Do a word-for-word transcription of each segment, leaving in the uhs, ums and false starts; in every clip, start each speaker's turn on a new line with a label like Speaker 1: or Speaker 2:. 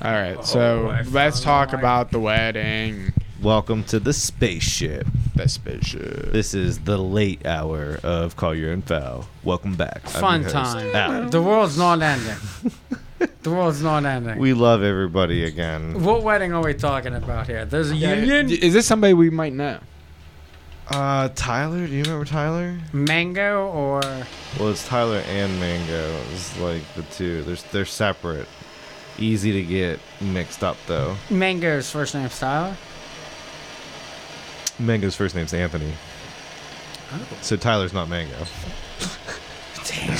Speaker 1: All right, so
Speaker 2: Oh,
Speaker 1: let's talk
Speaker 2: like...
Speaker 1: about the wedding.
Speaker 3: Welcome to the spaceship.
Speaker 1: The spaceship.
Speaker 3: This is the late hour of Call Your Info. Welcome back.
Speaker 2: Fun time. The world's not ending. The world's not ending.
Speaker 3: We love everybody again.
Speaker 2: What wedding are we talking about here? There's a yeah, union.
Speaker 1: Is this somebody we might know?
Speaker 3: Uh, Tyler. Do you remember Tyler?
Speaker 2: Mango or?
Speaker 3: Well, it's Tyler and Mango. It's like the two. They're they're separate. Easy to get mixed up though.
Speaker 2: Mango's first name's Tyler.
Speaker 3: Mango's first name's Anthony. Oh. So Tyler's not Mango.
Speaker 2: Damn.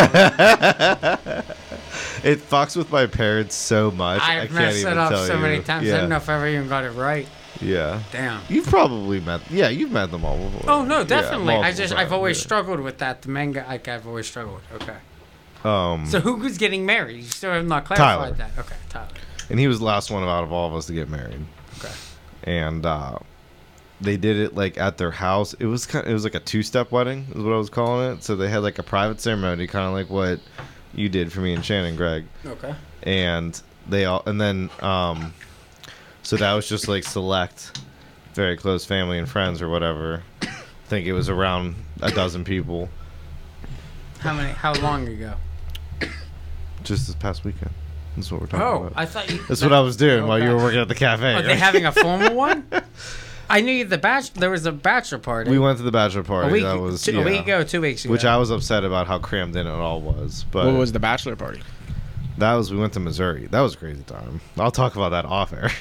Speaker 3: It fucks with my parents so much.
Speaker 2: I've
Speaker 3: I can't
Speaker 2: messed
Speaker 3: even
Speaker 2: it up
Speaker 3: tell
Speaker 2: so
Speaker 3: you.
Speaker 2: many times.
Speaker 3: Yeah.
Speaker 2: I don't know if I ever even got it right.
Speaker 3: Yeah.
Speaker 2: Damn.
Speaker 3: You've probably met. Yeah, you've met them all before.
Speaker 2: Oh no, definitely.
Speaker 3: Yeah,
Speaker 2: I just
Speaker 3: times,
Speaker 2: I've always
Speaker 3: yeah.
Speaker 2: struggled with that. The Mango. Like I've always struggled. Okay.
Speaker 3: Um.
Speaker 2: So who's getting married? You still have not clarified
Speaker 3: Tyler.
Speaker 2: that. Okay, Tyler.
Speaker 3: And he was the last one out of all of us to get married.
Speaker 2: Okay.
Speaker 3: And uh, they did it like at their house. It was kind of, it was like a two-step wedding, is what I was calling it. So they had like a private ceremony, kind of like what you did for me and Shannon, Greg.
Speaker 2: Okay.
Speaker 3: And they all, and then um, so that was just like select, very close family and friends or whatever. I think it was around a dozen people.
Speaker 2: How many? How long ago?
Speaker 3: Just this past weekend. That's what we're talking
Speaker 2: Oh,
Speaker 3: about.
Speaker 2: I thought you.
Speaker 3: That's
Speaker 2: that,
Speaker 3: what I was doing
Speaker 2: okay.
Speaker 3: while you were working at the cafe.
Speaker 2: Are they having a formal one? I knew the batch. There was a bachelor party.
Speaker 3: We went to the bachelor party.
Speaker 2: A week,
Speaker 3: that was
Speaker 2: two,
Speaker 3: yeah.
Speaker 2: a week ago, two weeks ago.
Speaker 3: Which I was upset about how crammed in it all was. But
Speaker 1: What was the bachelor party?
Speaker 3: that was we went to Missouri. That was a crazy time. I'll talk about that off air.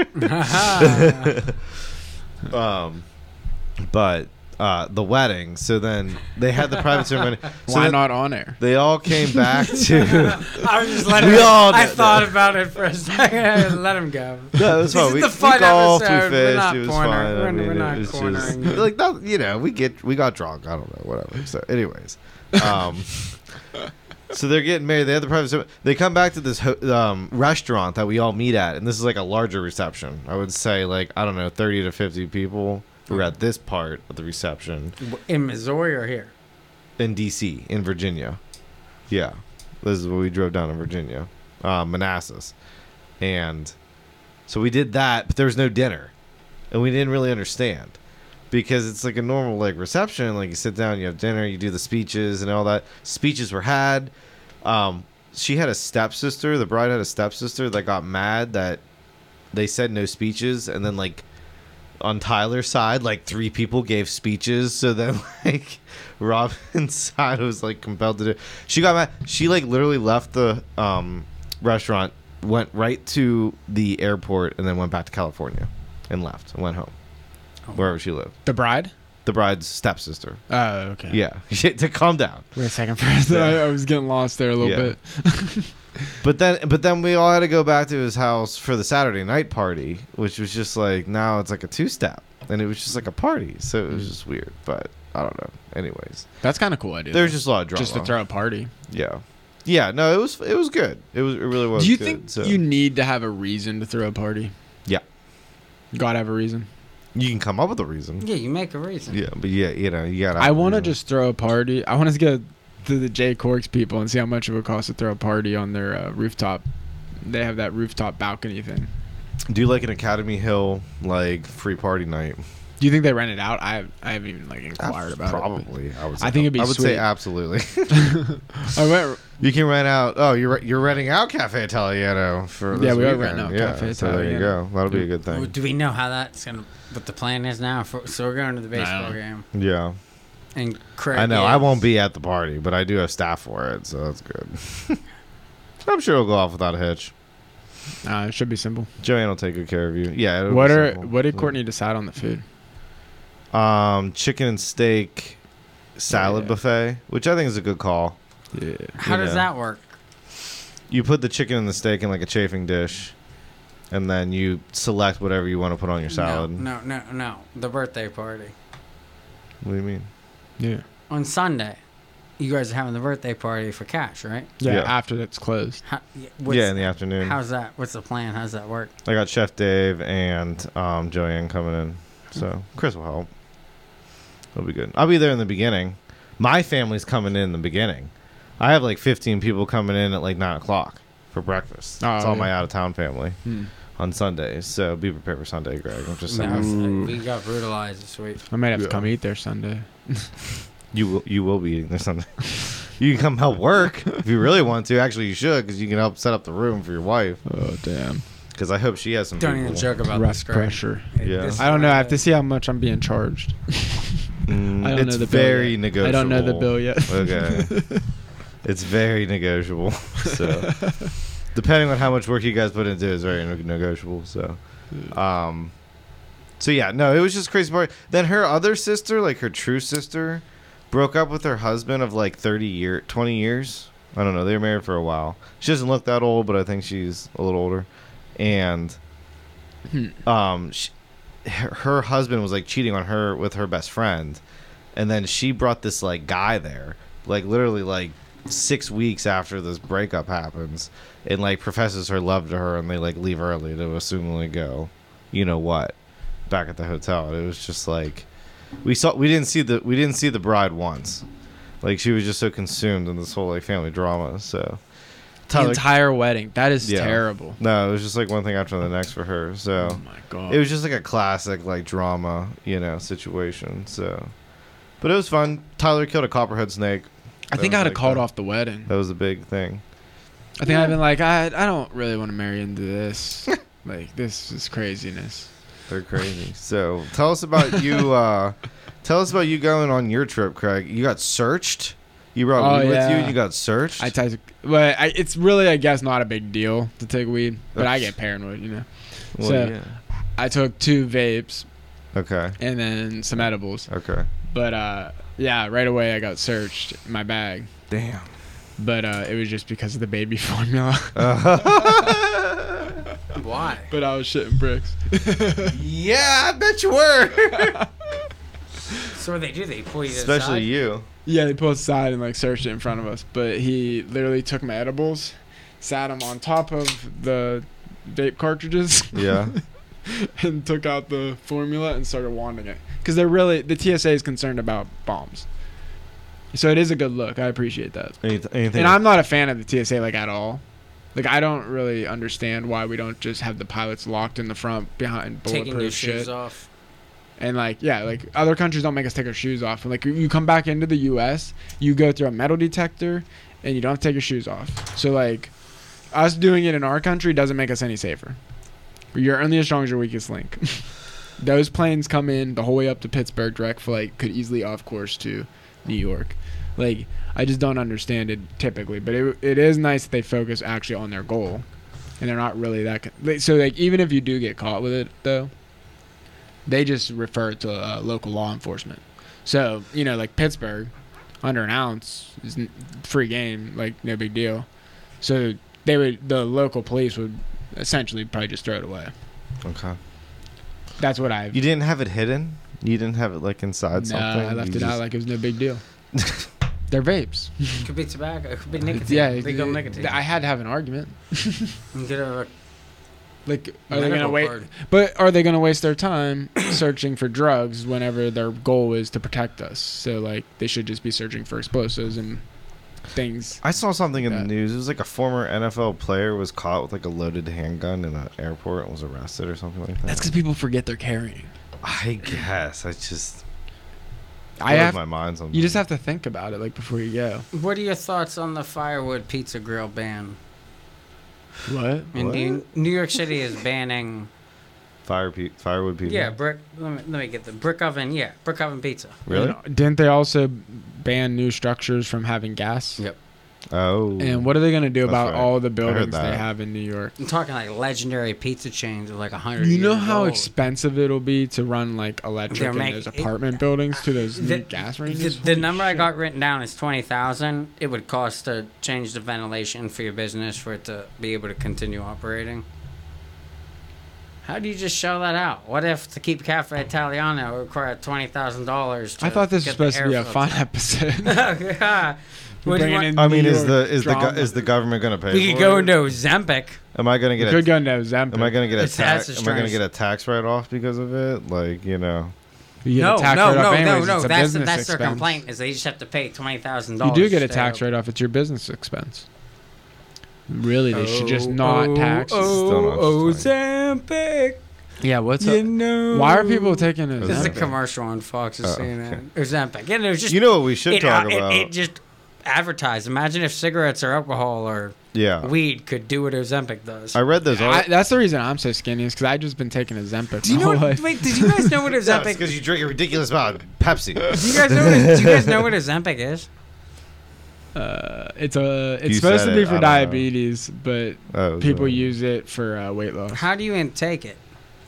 Speaker 3: um, but uh, the wedding. So then they had the private ceremony. So
Speaker 1: Why not on air?
Speaker 3: They all came back to.
Speaker 2: I was just letting.
Speaker 3: We all
Speaker 2: I
Speaker 3: did
Speaker 2: thought
Speaker 3: that.
Speaker 2: about it for a second. Let him go.
Speaker 3: No, it was fine.
Speaker 2: This is
Speaker 3: We,
Speaker 2: the fun
Speaker 3: we golfed,
Speaker 2: episode.
Speaker 3: we
Speaker 2: We're
Speaker 3: fished.
Speaker 2: not
Speaker 3: It was
Speaker 2: corner-
Speaker 3: fine.
Speaker 2: we're-
Speaker 3: I mean,
Speaker 2: we're not
Speaker 3: it was
Speaker 2: cornering
Speaker 3: just
Speaker 2: you.
Speaker 3: like that. You know, we get we got drunk. I don't know, whatever. So, anyways, um, so they're getting married. They had the private. ceremony. They come back to this ho- um, restaurant that we all meet at, and this is like a larger reception. I would say like I don't know, thirty to fifty people who were at this part of the reception
Speaker 2: In Missouri or here?
Speaker 3: in D C in Virginia. Yeah, this is what we drove down in Virginia, uh, Manassas, and so we did that, but there was no dinner, and we didn't really understand because it's like a normal like reception, like you sit down, you have dinner, you do the speeches and all that. Speeches were had. Um, she had a stepsister. The bride had a stepsister that got mad that they said no speeches, and then like. On Tyler's side, like three people gave speeches, so then like Robin's side was like compelled to do. She got mad. She like literally left the um, restaurant, went right to the airport, and then went back to California, and left and went home, oh. wherever she lived.
Speaker 1: The bride?
Speaker 3: The bride's stepsister.
Speaker 1: Oh, okay.
Speaker 3: Yeah, to calm down.
Speaker 1: Wait a second, first.
Speaker 3: Yeah.
Speaker 1: I, I was getting lost there a little
Speaker 3: Yeah.
Speaker 1: bit.
Speaker 3: But then, but then we all had to go back to his house for the Saturday night party, which was just like now it's like a two-step, and it was just like a party, so it was just weird. But I don't know. Anyways,
Speaker 1: That's kind of cool idea.
Speaker 3: there's just a lot of drama.
Speaker 1: Just to throw a party.
Speaker 3: Yeah, yeah. No, it was it was good. It was it really was.
Speaker 1: Do you
Speaker 3: good,
Speaker 1: think
Speaker 3: so.
Speaker 1: you need to have a reason to throw a party?
Speaker 3: Yeah.
Speaker 1: Gotta have a reason.
Speaker 3: You can come up with a reason.
Speaker 2: Yeah, you make a reason.
Speaker 3: Yeah, but yeah, you know, you gotta.
Speaker 1: I want to just throw a party. I want to go to the J Corks people and see how much it would cost to throw a party on their uh, rooftop. They have that rooftop balcony thing.
Speaker 3: do like an Academy Hill like free party night.
Speaker 1: Do you think they rent it out? I I haven't even like inquired about
Speaker 3: Probably,
Speaker 1: it.
Speaker 3: Probably, I would. Say,
Speaker 1: I think it'd be
Speaker 3: I would
Speaker 1: sweet.
Speaker 3: say absolutely.
Speaker 1: I went,
Speaker 3: You can rent out. Oh, you're you're renting out Cafe Italiano for this
Speaker 1: Yeah, we are
Speaker 3: weekend.
Speaker 1: renting out
Speaker 3: yeah,
Speaker 1: Cafe
Speaker 3: so there you
Speaker 1: Italiano.
Speaker 3: go. That'll be a good
Speaker 2: Well,
Speaker 3: thing.
Speaker 2: do we know how that's gonna? What the plan is now? For, so we're going to the baseball
Speaker 1: No.
Speaker 2: game,
Speaker 3: Yeah,
Speaker 2: and Craig.
Speaker 3: I know.
Speaker 2: is-
Speaker 3: I won't be at the party, but I do have staff for it, so that's good. I'm sure it'll go off without a hitch.
Speaker 1: uh, it should be simple.
Speaker 3: Joanne will take good care of you. Yeah. it'll
Speaker 1: What
Speaker 3: be
Speaker 1: are
Speaker 3: simple.
Speaker 1: what did Courtney decide on the food?
Speaker 3: Um, chicken and steak salad
Speaker 1: Yeah.
Speaker 3: buffet, which I think is a good call.
Speaker 1: Yeah.
Speaker 2: How does
Speaker 3: Yeah.
Speaker 2: that work?
Speaker 3: You put the chicken and the steak in like a chafing dish, and then you select whatever you want to put on your salad.
Speaker 2: No, no, no, no. The birthday party
Speaker 3: What do you mean?
Speaker 1: Yeah.
Speaker 2: on Sunday. You guys are having the birthday party for Cash, right?
Speaker 1: Yeah.
Speaker 3: Yeah.
Speaker 1: After it's closed.
Speaker 2: How, yeah, what's-
Speaker 3: Yeah, in the afternoon.
Speaker 2: How's that? What's the plan? How's that work?
Speaker 3: I got Chef Dave and um, Joanne coming in, so Chris will help. It'll be good. I'll be there in the beginning. My family's coming in, in the beginning. I have like fifteen people coming in at like nine o'clock. for breakfast.
Speaker 1: Oh,
Speaker 3: it's all
Speaker 1: yeah.
Speaker 3: my out of town family
Speaker 1: Hmm.
Speaker 3: on Sundays. So be prepared for Sunday, Greg. I'm just saying.
Speaker 2: Man, we got brutalized this week.
Speaker 1: I might have
Speaker 3: Yeah.
Speaker 1: to come eat there Sunday.
Speaker 3: You will you will be eating this Sunday. You can come help work if you really want to. Actually, you should because you can help set up the room for your wife.
Speaker 1: Oh damn!
Speaker 3: Because I hope she has some.
Speaker 2: Don't
Speaker 3: people.
Speaker 2: even joke about
Speaker 1: Rough
Speaker 2: this, Greg.
Speaker 1: pressure.
Speaker 3: Yeah.
Speaker 2: This is
Speaker 1: I don't know. I
Speaker 2: why-
Speaker 1: have to see how much I'm being charged.
Speaker 3: Mm,
Speaker 1: I don't
Speaker 3: it's
Speaker 1: know the bill
Speaker 3: very
Speaker 1: yet.
Speaker 3: negotiable.
Speaker 1: I don't know the bill yet.
Speaker 3: Okay. It's very negotiable. So, depending on how much work you guys put into it, is very neg- negotiable. So, um, so yeah, no, it was just crazy part. Then her other sister, like her true sister, broke up with her husband of like thirty year, twenty years. I don't know. They were married for a while. She doesn't look that old, but I think she's a little older. And,
Speaker 1: Hmm.
Speaker 3: um, she, her, her husband was like cheating on her with her best friend, and then she brought this like guy there, like literally like six weeks after this breakup happens, and like professes her love to her, and they like leave early to assumingly go, you know what, back at the hotel. And it was just like we saw we didn't see the we didn't see the bride once, like she was just so consumed in this whole like family drama. So
Speaker 1: The
Speaker 3: Tyler,
Speaker 1: entire wedding. That is
Speaker 3: Yeah.
Speaker 1: terrible.
Speaker 3: no, it was just like one thing after the next for her. So.
Speaker 1: Oh my god.
Speaker 3: It was just like a classic like drama, you know, situation. So, but it was fun. Tyler killed a copperhead snake.
Speaker 1: I
Speaker 3: That
Speaker 1: think
Speaker 3: was
Speaker 1: I'd have
Speaker 3: like
Speaker 1: called
Speaker 3: the-
Speaker 1: off the wedding.
Speaker 3: That was a big thing.
Speaker 1: I think I've been like, I I don't really want to marry into this. Like this is craziness.
Speaker 3: They're crazy. So tell us about you. Uh, tell us about you going on your trip, Craig. You got searched. You brought
Speaker 1: Oh,
Speaker 3: weed with you,
Speaker 1: yeah.
Speaker 3: and you got searched.
Speaker 1: I took, but I, it's really I guess not a big deal to take weed, but I get paranoid, you know.
Speaker 3: well,
Speaker 1: so-
Speaker 3: yeah.
Speaker 1: I took two vapes
Speaker 3: Okay.
Speaker 1: and then some edibles,
Speaker 3: Okay.
Speaker 1: but uh, yeah, right away I got searched in my bag,
Speaker 3: Damn.
Speaker 1: but uh, it was just because of the baby formula.
Speaker 2: Why?
Speaker 1: But I was shitting bricks.
Speaker 3: Yeah, I bet you were.
Speaker 2: So what they do? They pull you to the
Speaker 3: Especially
Speaker 2: side?
Speaker 3: you.
Speaker 1: Yeah, they pulled us aside and like searched it in front of us. But he literally took my edibles, sat them on top of the vape cartridges,
Speaker 3: Yeah.
Speaker 1: and took out the formula and started wanding it. Because they're really the T S A is concerned about bombs, so it is a good look. I appreciate that.
Speaker 3: Anyth- anything.
Speaker 1: And I'm not a fan of the T S A like at all. Like I don't really understand why we don't just have the pilots locked in the front behind
Speaker 2: Taking your
Speaker 1: bulletproof
Speaker 2: shoes
Speaker 1: shit.
Speaker 2: off.
Speaker 1: And like, yeah, like other countries don't make us take our shoes off. And like, you come back into the U S, you go through a metal detector, and you don't have to take your shoes off. So like, us doing it in our country doesn't make us any safer. You're only as strong as your weakest link. Those planes come in the whole way up to Pittsburgh. Direct flight could easily off course to New York. Like, I just don't understand it typically. But it it is nice that they focus actually on their goal, and they're not really that. Con- so like, even if you do get caught with it though. They just refer it to uh, local law enforcement. So, you know, like Pittsburgh, under an ounce is n- free game, like no big deal. So they would, the local police would essentially probably just throw it away.
Speaker 3: Okay.
Speaker 1: That's what I've.
Speaker 3: You didn't have it hidden. You didn't have it like inside
Speaker 1: No,
Speaker 3: something.
Speaker 1: I left
Speaker 3: You
Speaker 1: it out
Speaker 3: just-
Speaker 1: like it was no big deal. They're vapes.
Speaker 2: It could be tobacco. It could be nicotine.
Speaker 1: Yeah,
Speaker 2: Legal
Speaker 1: it-
Speaker 2: nicotine.
Speaker 1: I had to have an argument.
Speaker 2: You could have a
Speaker 1: Like, are they gonna
Speaker 2: medical
Speaker 1: wait?
Speaker 2: card.
Speaker 1: But are they gonna waste their time searching for drugs whenever their goal is to protect us? So like, they should just be searching for explosives and things.
Speaker 3: I saw something in
Speaker 1: Yeah.
Speaker 3: the news. It was like a former N F L player was caught with like a loaded handgun in an airport and was arrested or something like that.
Speaker 1: That's because people forget they're carrying.
Speaker 3: I guess I just
Speaker 1: I
Speaker 3: blows
Speaker 1: have.
Speaker 3: my mind sometimes.
Speaker 1: You just have to think about it, like before you go.
Speaker 2: What are your thoughts on the firewood pizza grill ban?
Speaker 1: What?
Speaker 2: In
Speaker 3: What?
Speaker 2: New, New York City is banning.
Speaker 3: fire pe- firewood people.
Speaker 2: Yeah, brick. Let me, let me get the brick oven. Yeah, brick oven pizza.
Speaker 3: Really?
Speaker 1: Didn't they also ban new structures from having gas?
Speaker 2: Yep.
Speaker 3: Oh.
Speaker 1: And what are they going to do
Speaker 3: That's
Speaker 1: about
Speaker 3: right.
Speaker 1: all the
Speaker 3: I heard
Speaker 1: buildings they
Speaker 3: that.
Speaker 1: have in New York?
Speaker 2: I'm talking like legendary pizza chains of like a hundred.
Speaker 1: You know
Speaker 2: years
Speaker 1: how
Speaker 2: old.
Speaker 1: expensive it'll be to run like electric
Speaker 2: They're
Speaker 1: in
Speaker 2: make-
Speaker 1: those
Speaker 2: it-
Speaker 1: apartment buildings to those
Speaker 2: The,
Speaker 1: new gas
Speaker 2: the,
Speaker 1: ranges?
Speaker 2: the
Speaker 1: Holy
Speaker 2: number I
Speaker 1: shit.
Speaker 2: got written down is twenty thousand. It would cost to change the ventilation for your business for it to be able to continue operating. How do you just show that out? What if to keep Cafe Italiano would require twenty thousand dollars?
Speaker 1: I thought this was supposed to be a fun episode.
Speaker 2: Yeah. What do you
Speaker 1: Bringing
Speaker 2: want?
Speaker 1: in
Speaker 3: I mean,
Speaker 1: New
Speaker 3: is
Speaker 1: York
Speaker 3: the is the
Speaker 1: drama.
Speaker 3: go- is the government gonna pay?
Speaker 2: We
Speaker 3: for
Speaker 2: could go
Speaker 3: it?
Speaker 2: into Ozempic.
Speaker 3: Am I gonna
Speaker 1: You
Speaker 3: get
Speaker 1: could
Speaker 3: a?
Speaker 1: go into Ozempic.
Speaker 3: Am I gonna get a
Speaker 2: It's-
Speaker 3: tax?
Speaker 2: that's
Speaker 3: Am I gonna
Speaker 2: strange.
Speaker 3: get a tax write off because of it? Like you know.
Speaker 1: You get
Speaker 2: No,
Speaker 1: a tax
Speaker 2: no,
Speaker 1: write-off
Speaker 2: no, no,
Speaker 1: anyways,
Speaker 2: no.
Speaker 1: it's a
Speaker 2: That's
Speaker 1: business
Speaker 2: that's their
Speaker 1: expense.
Speaker 2: complaint is they just have to pay twenty thousand
Speaker 1: You
Speaker 2: dollars.
Speaker 1: do get a tax write-off. It's your business expense. Really, they should just not tax.
Speaker 3: Still not
Speaker 2: Oh,
Speaker 3: just
Speaker 2: Ozempic.
Speaker 1: Yeah, what's
Speaker 2: You
Speaker 1: up?
Speaker 2: know.
Speaker 1: Why are people taking
Speaker 3: Ozempic.
Speaker 2: This is a
Speaker 1: Ozempic?
Speaker 2: commercial on Fox or
Speaker 3: Oh,
Speaker 2: C N N. Ozempic. And it was just.
Speaker 3: You know what we should
Speaker 2: it,
Speaker 3: talk
Speaker 2: uh, it-
Speaker 3: about?
Speaker 2: It, just advertised. Imagine if cigarettes or alcohol or
Speaker 3: yeah.
Speaker 2: weed could do what Ozempic does.
Speaker 3: I read those.
Speaker 1: I, that's the reason I'm so skinny is because I've just been taking Ozempic.
Speaker 2: do you
Speaker 1: my
Speaker 2: know?
Speaker 1: whole
Speaker 2: What,
Speaker 1: life.
Speaker 2: wait, did you guys know what Ozempic?
Speaker 3: because you drink a ridiculous amount of Pepsi.
Speaker 2: do you guys know? What, do you guys know what Ozempic is?
Speaker 1: Uh, it's a. It's
Speaker 3: You
Speaker 1: supposed
Speaker 3: said
Speaker 1: to be
Speaker 3: it, I
Speaker 1: for
Speaker 3: don't know.
Speaker 1: diabetes, but
Speaker 3: Oh,
Speaker 1: people
Speaker 3: so-
Speaker 1: use it for uh, weight loss.
Speaker 2: How do you intake it?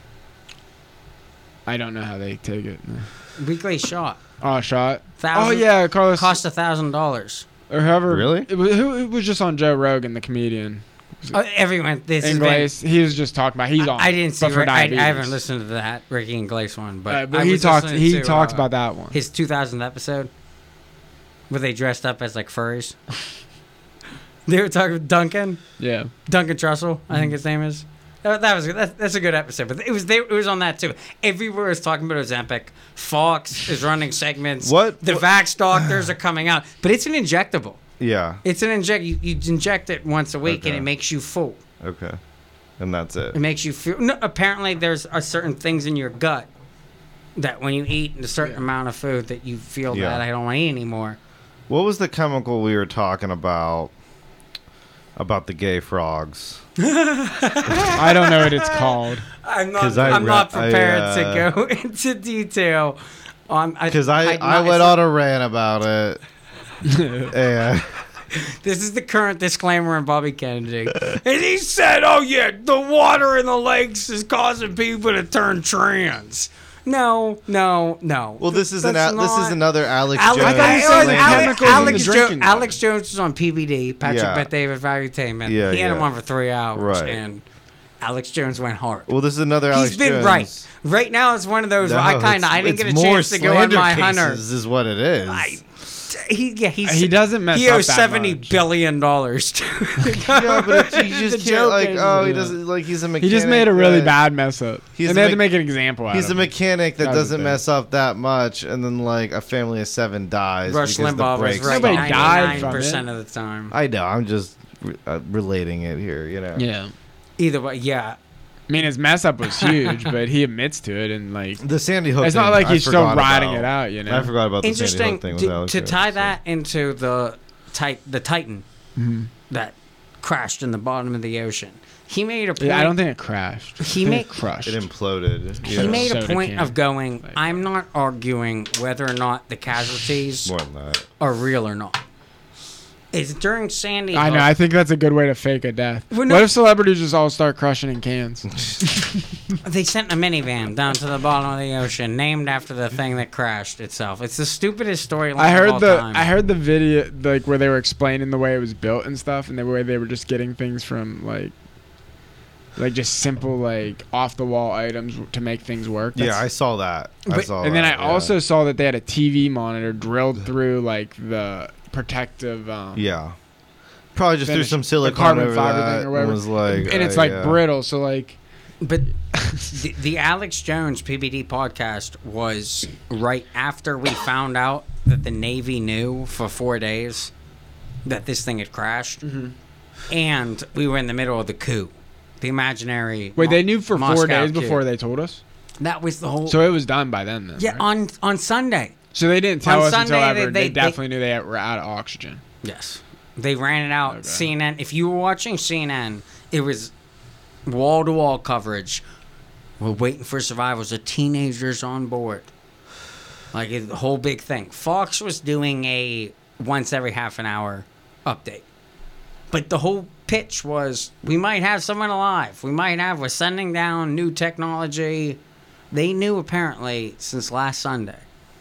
Speaker 1: I don't know how they take it. No.
Speaker 2: Weekly shot.
Speaker 1: Oh, shot.
Speaker 2: Thousand,
Speaker 1: Oh yeah, Carlos
Speaker 2: Cost a thousand dollars.
Speaker 1: or whoever.
Speaker 3: Really?
Speaker 1: It was, who it was just on Joe Rogan, the comedian.
Speaker 2: Uh, everyone. This has been.
Speaker 1: Inglace. He was just talking about. He's on.
Speaker 2: I didn't see.
Speaker 1: but for
Speaker 2: Rick- I, I
Speaker 1: diabetes.
Speaker 2: haven't listened to that Ricky and Glace one, but,
Speaker 1: Uh, but
Speaker 2: I
Speaker 1: he
Speaker 2: was
Speaker 1: talked.
Speaker 2: listening
Speaker 1: He
Speaker 2: to,
Speaker 1: talked
Speaker 2: uh,
Speaker 1: about that one.
Speaker 2: his two thousandth episode, where they dressed up as like furries. They were talking with Duncan,
Speaker 1: Yeah.
Speaker 2: Duncan Trussell, I think his name is. That, that was that, that's a good episode, but it was they, it was on that too. Everywhere is talking about Ozempic. Fox is running segments.
Speaker 3: What-
Speaker 2: the
Speaker 3: what-
Speaker 2: Vax doctors are coming out, but it's an injectable.
Speaker 3: Yeah.
Speaker 2: It's an inject. You, you inject it once a week,
Speaker 3: Okay.
Speaker 2: and it makes you full.
Speaker 3: Okay. And that's it.
Speaker 2: It makes you feel. No, apparently, there's a certain things in your gut that when you eat a certain
Speaker 1: Yeah.
Speaker 2: amount of food that you feel
Speaker 3: Yeah.
Speaker 2: that I don't want to eat anymore.
Speaker 3: What was the chemical we were talking about? About the gay frogs.
Speaker 1: I don't know what it's called.
Speaker 2: I'm not.
Speaker 3: 'Cause I
Speaker 2: I'm
Speaker 3: re-
Speaker 2: not
Speaker 3: I,
Speaker 2: prepared
Speaker 3: uh,
Speaker 2: to go into detail on.
Speaker 3: Because I, I,
Speaker 2: not-
Speaker 3: went
Speaker 2: it's
Speaker 3: on
Speaker 2: not-
Speaker 3: a rant about it. and
Speaker 2: This is the current disclaimer on Bobby Kennedy, and he said, "Oh yeah, the water in the lakes is causing people to turn trans." No, no, no.
Speaker 3: well, this is an
Speaker 2: That's
Speaker 3: Al- this is
Speaker 2: not-
Speaker 3: another Alex
Speaker 2: Alex,
Speaker 3: Jones.
Speaker 1: thought you said
Speaker 2: Alex,
Speaker 1: the
Speaker 3: claim.
Speaker 1: chemicals in
Speaker 2: Alex,
Speaker 1: the
Speaker 2: Jo-
Speaker 1: drinking water.
Speaker 2: Alex Jones was on P B D, Patrick
Speaker 3: Yeah.
Speaker 2: Bet David Valuetainment.
Speaker 3: Yeah,
Speaker 2: he had him
Speaker 3: yeah.
Speaker 2: on for three hours,
Speaker 3: Right.
Speaker 2: and Alex Jones went hard.
Speaker 3: Well, this is another Alex
Speaker 2: He's been
Speaker 3: Jones.
Speaker 2: right. Right now, it's one of those where I
Speaker 3: No,
Speaker 2: kind of
Speaker 3: it's-
Speaker 2: I didn't get a
Speaker 3: it's more
Speaker 2: chance to go on
Speaker 3: slander
Speaker 2: my
Speaker 3: cases
Speaker 2: hunter.
Speaker 3: is what it is.
Speaker 2: I, he yeah he's,
Speaker 1: He doesn't mess
Speaker 2: he
Speaker 1: up
Speaker 2: owes
Speaker 1: that
Speaker 2: seventy
Speaker 1: much.
Speaker 2: billion dollars to
Speaker 3: yeah, but it, you
Speaker 2: The
Speaker 3: just
Speaker 2: joke
Speaker 3: can't like
Speaker 2: is-
Speaker 3: oh he
Speaker 1: Yeah.
Speaker 3: doesn't like he's a mechanic.
Speaker 1: He just made a really
Speaker 3: that-
Speaker 1: bad mess up,
Speaker 3: He's
Speaker 1: and
Speaker 3: a
Speaker 1: they had to
Speaker 3: mech-
Speaker 1: make an example out
Speaker 3: He's a
Speaker 1: of him.
Speaker 3: mechanic that
Speaker 1: That was the
Speaker 3: doesn't
Speaker 1: thing.
Speaker 3: mess up that much, and then like a family of seven dies
Speaker 2: Rush
Speaker 3: because the
Speaker 2: Limbaugh was
Speaker 3: brakes
Speaker 2: right
Speaker 1: Nobody
Speaker 3: stop.
Speaker 1: died
Speaker 2: ninety-nine
Speaker 1: from
Speaker 2: percent
Speaker 1: it.
Speaker 2: of the time.
Speaker 3: I know. I'm just re- uh, relating it here. You know.
Speaker 1: Yeah.
Speaker 2: Either way, yeah.
Speaker 1: I mean, his mess up was huge, but he admits to it, and like,
Speaker 3: The Sandy Hook.
Speaker 1: it's
Speaker 3: thing,
Speaker 1: not like
Speaker 3: I
Speaker 1: he's still
Speaker 3: forgot
Speaker 1: riding
Speaker 3: about.
Speaker 1: it out, you know.
Speaker 3: I forgot about the Sandy
Speaker 2: Interesting
Speaker 3: Hook thing with
Speaker 2: to,
Speaker 3: Alex
Speaker 2: to
Speaker 3: Jones,
Speaker 2: tie
Speaker 3: so.
Speaker 2: that into the tit- the Titan
Speaker 1: Mhm.
Speaker 2: that crashed in the bottom of the ocean. He made a point.
Speaker 1: Yeah, I don't think it crashed.
Speaker 2: He
Speaker 1: I think
Speaker 2: made-
Speaker 1: it crushed.
Speaker 3: It imploded.
Speaker 2: He
Speaker 3: Yeah.
Speaker 2: made a
Speaker 1: Soda
Speaker 2: point
Speaker 1: can.
Speaker 2: of going,
Speaker 1: Like-
Speaker 2: I'm not arguing whether or not the casualties
Speaker 3: more than that.
Speaker 2: are real or not. It's during Sandy
Speaker 1: I know.
Speaker 2: Hook-
Speaker 1: I think that's a good way to fake a death.
Speaker 2: Well, no-
Speaker 1: What if celebrities just all start crushing in cans?
Speaker 2: They sent a minivan down to the bottom of the ocean, named after the thing that crashed itself. It's the stupidest storyline
Speaker 1: I
Speaker 2: of
Speaker 1: heard
Speaker 2: all
Speaker 1: the
Speaker 2: time.
Speaker 1: I heard the video like where they were explaining the way it was built and stuff, and the way they were just getting things from like like just simple like off the wall items to make things work.
Speaker 3: Yeah, I
Speaker 1: That's-
Speaker 3: saw that. I
Speaker 2: But-
Speaker 3: saw
Speaker 1: and then I
Speaker 3: that, yeah.
Speaker 1: also saw that they had a T V monitor drilled through like the protective. Um,
Speaker 3: yeah, probably just threw
Speaker 1: Finish-
Speaker 3: some
Speaker 1: the
Speaker 3: silicone
Speaker 1: carbon
Speaker 3: over
Speaker 1: fiber
Speaker 3: that
Speaker 1: thing or whatever.
Speaker 3: and was like,
Speaker 1: and it's
Speaker 3: uh,
Speaker 1: like
Speaker 3: yeah.
Speaker 1: brittle, so like
Speaker 2: But the, the Alex Jones P B D podcast was right after we found out that the Navy knew for four days that this thing had crashed.
Speaker 1: Mhm.
Speaker 2: And we were in the middle of the coup. The imaginary.
Speaker 1: wait,
Speaker 2: Mo-
Speaker 1: they knew for four
Speaker 2: Moscow
Speaker 1: days
Speaker 2: coup.
Speaker 1: before they told us,
Speaker 2: That was the whole.
Speaker 1: so it was done by then. Then
Speaker 2: yeah,
Speaker 1: right?
Speaker 2: on on Sunday.
Speaker 1: So they didn't tell
Speaker 2: on
Speaker 1: us
Speaker 2: Sunday,
Speaker 1: until
Speaker 2: they-
Speaker 1: ever.
Speaker 2: they-
Speaker 1: They,
Speaker 2: they-
Speaker 1: definitely knew they were out of oxygen.
Speaker 2: Yes. They ran it out.
Speaker 1: Okay.
Speaker 2: C N N. If you were watching C N N, it was wall to wall coverage. We're waiting for survivors. The teenagers on board. Like a whole big thing. Fox was doing a once every half an hour update. But the whole pitch was we might have someone alive. We might have, we're sending down new technology. They knew apparently since last Sunday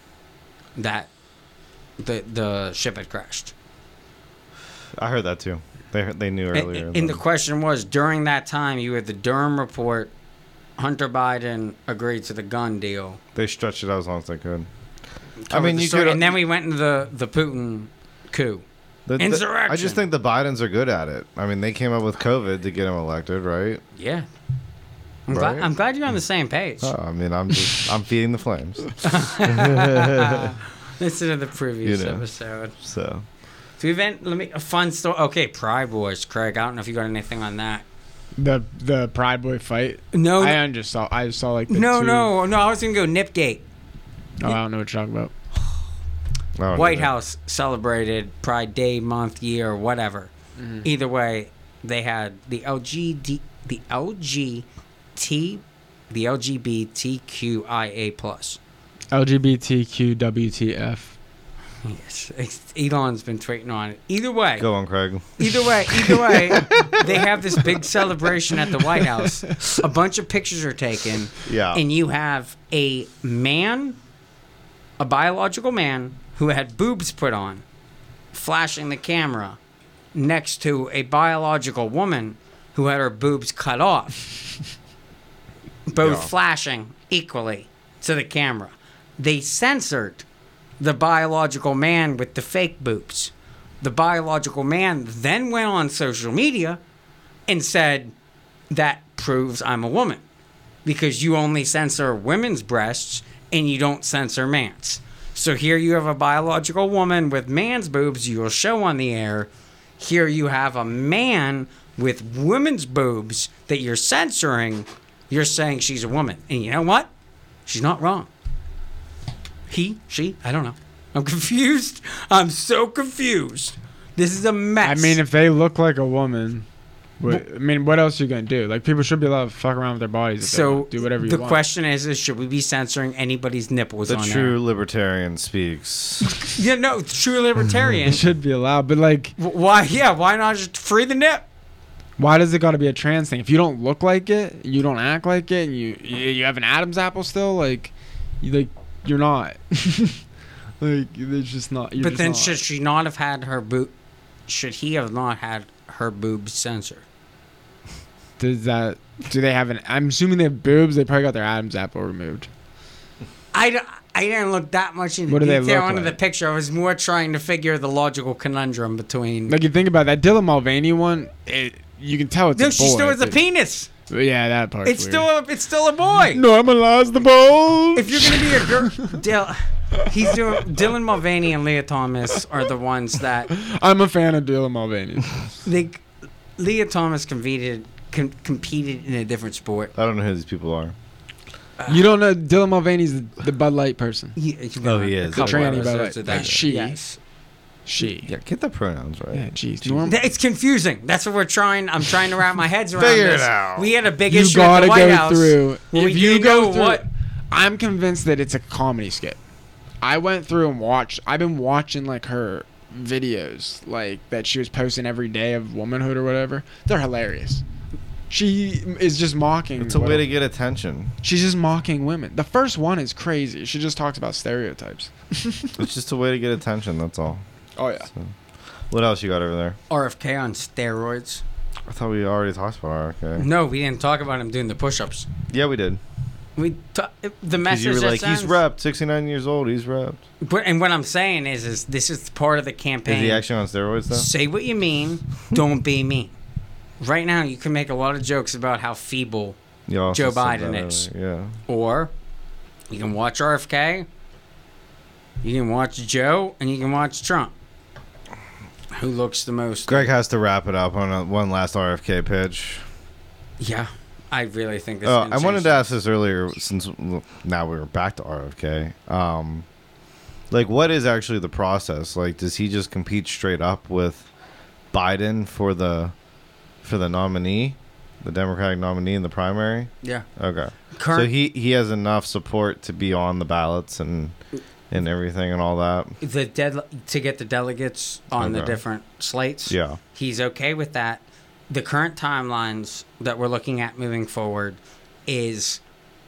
Speaker 2: that the the ship had crashed.
Speaker 3: I heard that too. They heard- they knew
Speaker 2: And,
Speaker 3: earlier.
Speaker 2: and the question was, during that time, you had the Durham report. Hunter Biden agreed to the gun deal.
Speaker 3: they stretched it out as long as they could. I
Speaker 2: Covered
Speaker 3: mean,
Speaker 2: the
Speaker 3: you
Speaker 2: story,
Speaker 3: could.
Speaker 2: and then we went into the the Putin coup.
Speaker 3: the, the-
Speaker 2: insurrection.
Speaker 3: I just think the Bidens are good at it. I mean, they came up with COVID to get him elected, right?
Speaker 2: Yeah, I'm,
Speaker 3: Right.
Speaker 2: glad, I'm glad you're on the same page.
Speaker 3: Oh, I mean, I'm just I'm feeding the flames.
Speaker 2: Listen to the previous
Speaker 3: You know.
Speaker 2: episode.
Speaker 3: So,
Speaker 2: To event, let me a fun story. Okay, Pride Wars, Craig. I don't know if you got anything on that.
Speaker 1: The the Pride Boy fight.
Speaker 2: No,
Speaker 1: I just saw. I saw like the
Speaker 2: no,
Speaker 1: two,
Speaker 2: no, no. I was gonna go Nipgate.
Speaker 1: Oh, I don't know what you're talking about.
Speaker 3: Oh,
Speaker 2: White
Speaker 3: yeah.
Speaker 2: House celebrated Pride Day, month, year, whatever.
Speaker 1: Mm-hmm.
Speaker 2: Either way, they had the L G D, the L G T, the L G B T Q I A plus.
Speaker 1: L G B T Q W T F.
Speaker 2: Yes, it's- Elon's been tweeting on it. Either way,
Speaker 3: Go on, Craig.
Speaker 2: either way, either way, they have this big celebration at the White House. A bunch of pictures are taken,
Speaker 3: Yeah.
Speaker 2: and you have a man, a biological man who had boobs put on, flashing the camera next to a biological woman who had her boobs cut off, both
Speaker 3: Yeah.
Speaker 2: flashing equally to the camera. They censored the biological man with the fake boobs. The biological man then went on social media and said, that proves I'm a woman because you only censor women's breasts and you don't censor man's. So here you have a biological woman with man's boobs you will show on the air. Here you have a man with women's boobs that you're censoring. You're saying she's a woman. And you know what? She's not wrong. He, she, I don't know. I'm confused. I'm so confused. This is a mess.
Speaker 1: I mean, if they look like a woman, what, I mean, what else are you gonna do? Like, people should be allowed to fuck around with their bodies. If they
Speaker 2: so
Speaker 1: want. Do whatever you
Speaker 2: the
Speaker 1: want.
Speaker 2: question is, is should we be censoring anybody's nipples
Speaker 3: The
Speaker 2: on
Speaker 3: true libertarian speaks.
Speaker 2: there? Yeah, no, true libertarian.
Speaker 1: It should be allowed, but like,
Speaker 2: W- Why? Yeah, why not just free the nip?
Speaker 1: why does it got to be a trans thing? If you don't look like it, you don't act like it, and you you you have an Adam's apple still, like, you like you're not. Like, it's just not. You're
Speaker 2: But
Speaker 1: just
Speaker 2: then
Speaker 1: not.
Speaker 2: should she not have had her boob? Should he have not had her boobs censored?
Speaker 1: Does that? Do they have an? I'm assuming they have boobs. They probably got their Adam's apple removed.
Speaker 2: I, d- I didn't look that much into
Speaker 1: What do they
Speaker 2: detail
Speaker 1: look
Speaker 2: into the
Speaker 1: like?
Speaker 2: picture. I was more trying to figure the logical conundrum between.
Speaker 1: Like, you think about that Dylan Mulvaney one. It, you can tell it's
Speaker 2: no,
Speaker 1: a boy.
Speaker 2: she still has a
Speaker 1: but-
Speaker 2: penis.
Speaker 1: Yeah, that part.
Speaker 2: It's still a, it's still a boy.
Speaker 1: normalize the balls.
Speaker 2: If you're gonna be a girl, Dil- he's doing Dylan Mulvaney and Leah Thomas are the ones that
Speaker 1: I'm a fan of Dylan Mulvaney.
Speaker 2: they. Leah Thomas competed com- competed in a different sport.
Speaker 3: I don't know who these people are.
Speaker 1: You don't know Dylan Mulvaney's the, the Bud Light person.
Speaker 2: He,
Speaker 3: Oh, he is.
Speaker 2: A couple
Speaker 1: Tranny
Speaker 2: episodes
Speaker 1: Bud Light.
Speaker 2: of that.
Speaker 1: Like she.
Speaker 2: Yes.
Speaker 1: She.
Speaker 3: Yeah, get the pronouns right.
Speaker 1: Yeah, jeez. Norm-
Speaker 2: Th- It's confusing. That's what we're trying. I'm trying to wrap my heads around.
Speaker 3: Figure it
Speaker 2: this.
Speaker 3: out.
Speaker 2: We had a big
Speaker 1: you
Speaker 2: issue at
Speaker 1: gotta
Speaker 2: the White
Speaker 1: go
Speaker 2: House.
Speaker 1: through.
Speaker 2: when we
Speaker 1: If you
Speaker 2: didn't
Speaker 1: go
Speaker 2: know
Speaker 1: through,
Speaker 2: what.
Speaker 1: I'm convinced that it's a comedy skit. I went through and watched. I've been watching like her videos, like that she was posting every day of womanhood or whatever. They're hilarious. She is just mocking.
Speaker 3: It's a
Speaker 1: what-
Speaker 3: way to get attention.
Speaker 1: She's just mocking women. The first one is crazy. She just talks about stereotypes.
Speaker 3: It's just a way to get attention. That's all.
Speaker 1: Oh yeah.
Speaker 3: So, what else you got over there?
Speaker 2: R F K on steroids.
Speaker 3: I thought we already talked about R F K.
Speaker 2: No, we didn't talk about him doing the push-ups.
Speaker 3: Yeah, we did.
Speaker 2: We t- the
Speaker 3: Because
Speaker 2: message
Speaker 3: you were
Speaker 2: that
Speaker 3: like, he's
Speaker 2: sends-
Speaker 3: repped. sixty-nine years old. He's repped.
Speaker 2: But, and what I'm saying is, is this is part of the
Speaker 3: Is
Speaker 2: campaign.
Speaker 3: he actually on steroids though?
Speaker 2: Say what you mean. Don't be mean. Right now, you can make a lot of jokes about how feeble,
Speaker 3: You also
Speaker 2: Joe
Speaker 3: said
Speaker 2: Biden
Speaker 3: that
Speaker 2: is.
Speaker 3: earlier, Yeah.
Speaker 2: or you can watch R F K, you can watch Joe, and you can watch Trump. Who looks the most?
Speaker 3: Greg has to wrap it up on a, one last R F K pitch.
Speaker 2: Yeah, I really think this.
Speaker 3: Oh,
Speaker 2: is gonna
Speaker 3: I wanted
Speaker 2: change
Speaker 3: to ask this earlier since well, now we're back to R F K. Um, like, what is actually the process? Like, does he just compete straight up with Biden for the for the nominee, the Democratic nominee in the primary?
Speaker 2: Yeah.
Speaker 3: Okay.
Speaker 2: Current,
Speaker 3: So he he has enough support to be on the ballots and and everything and all that.
Speaker 2: the dead to get the delegates on the
Speaker 3: Okay.
Speaker 2: different slates.
Speaker 3: Yeah.
Speaker 2: He's okay with that. The current timelines that we're looking at moving forward is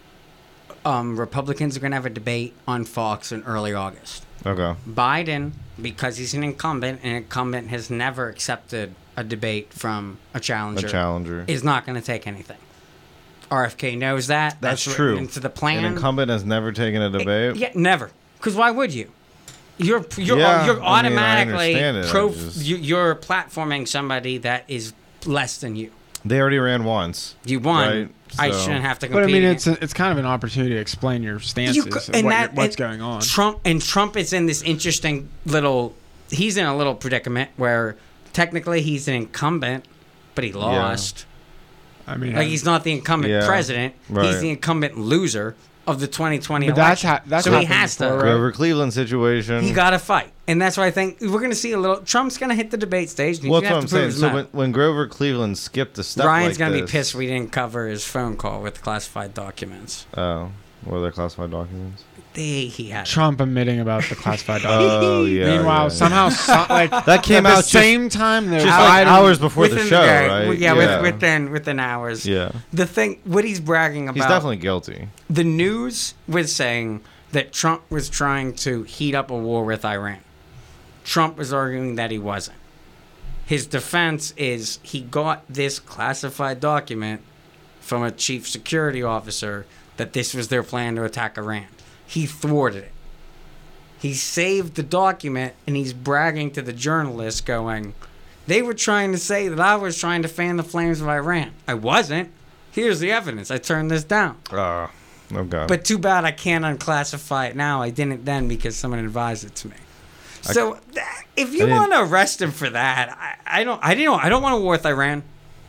Speaker 2: um, Republicans are going to have a debate on Fox in early August.
Speaker 3: Okay.
Speaker 2: Biden, because he's an incumbent, and an incumbent has never accepted a debate from a
Speaker 3: A
Speaker 2: challenger,
Speaker 3: challenger.
Speaker 2: is not going to take anything. R F K knows that.
Speaker 3: That's
Speaker 2: written
Speaker 3: true.
Speaker 2: Into the plan.
Speaker 3: An incumbent has never taken a debate.
Speaker 2: Yeah, never. Because why would you? You're you're
Speaker 3: Yeah,
Speaker 2: you're
Speaker 3: I mean, I
Speaker 2: automatically
Speaker 3: understand it, I
Speaker 2: pro.
Speaker 3: just-
Speaker 2: You, you're platforming somebody that is less than you.
Speaker 3: They already ran once.
Speaker 2: You won.
Speaker 3: Right,
Speaker 2: I
Speaker 3: so-
Speaker 2: shouldn't have to compete.
Speaker 1: But I mean,
Speaker 2: against-
Speaker 1: it's a, it's kind of an opportunity to explain your stances,
Speaker 2: You
Speaker 1: and
Speaker 2: co- and
Speaker 1: what
Speaker 2: that-
Speaker 1: you're- what's
Speaker 2: and
Speaker 1: going on.
Speaker 2: Trump and Trump is in this interesting little he's in a little predicament where technically he's an incumbent, but he lost.
Speaker 1: I mean,
Speaker 2: Like he's not the incumbent
Speaker 3: Yeah,
Speaker 2: president.
Speaker 3: right.
Speaker 2: He's the incumbent loser of the twenty twenty
Speaker 1: but that's
Speaker 2: election.
Speaker 1: ha- that's
Speaker 2: so he
Speaker 1: happened
Speaker 2: has to.
Speaker 1: before, right?
Speaker 3: Grover Cleveland situation.
Speaker 2: He got to fight, and that's why I think we're going to see a little. Trump's going to hit the debate stage. And he's
Speaker 3: Well,
Speaker 2: going
Speaker 3: that's
Speaker 2: to
Speaker 3: what
Speaker 2: have
Speaker 3: I'm
Speaker 2: to prove
Speaker 3: saying.
Speaker 2: his
Speaker 3: So
Speaker 2: mettle.
Speaker 3: when, when Grover Cleveland skipped a step
Speaker 2: Ryan's
Speaker 3: like
Speaker 2: going to be
Speaker 3: this-
Speaker 2: pissed we didn't cover his phone call with classified documents.
Speaker 3: Oh, what are their classified documents?
Speaker 2: They, he had.
Speaker 1: Trump admitting about the classified documents.
Speaker 3: Oh, yeah.
Speaker 1: Meanwhile,
Speaker 3: yeah.
Speaker 1: somehow, so, like
Speaker 3: That came
Speaker 1: at
Speaker 3: out
Speaker 1: the
Speaker 3: just-
Speaker 1: same time. There
Speaker 3: just
Speaker 1: was
Speaker 3: like
Speaker 1: Biden-
Speaker 3: hours before the
Speaker 2: Within
Speaker 3: show,
Speaker 2: day.
Speaker 3: right?
Speaker 2: Yeah, With, within within hours.
Speaker 3: Yeah.
Speaker 2: The thing, what he's bragging about.
Speaker 3: He's definitely guilty.
Speaker 2: The news was saying that Trump was trying to heat up a war with Iran. Trump was arguing that he wasn't. His defense is he got this classified document from a chief security officer that this was their plan to attack Iran. He thwarted it. He saved the document, and he's bragging to the journalists going, they were trying to say that I was trying to fan the flames of Iran. I wasn't. Here's the evidence. I turned this down.
Speaker 3: Oh, okay.
Speaker 2: But too bad I can't unclassify it now. I didn't then because someone advised it to me.
Speaker 3: I-
Speaker 2: So th- if you
Speaker 3: I didn't-
Speaker 2: want to arrest him for that, I, I don't. I don't. I don't want a war with Iran.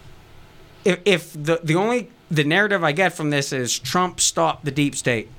Speaker 2: If if the the only the narrative I get from this is Trump stopped the deep state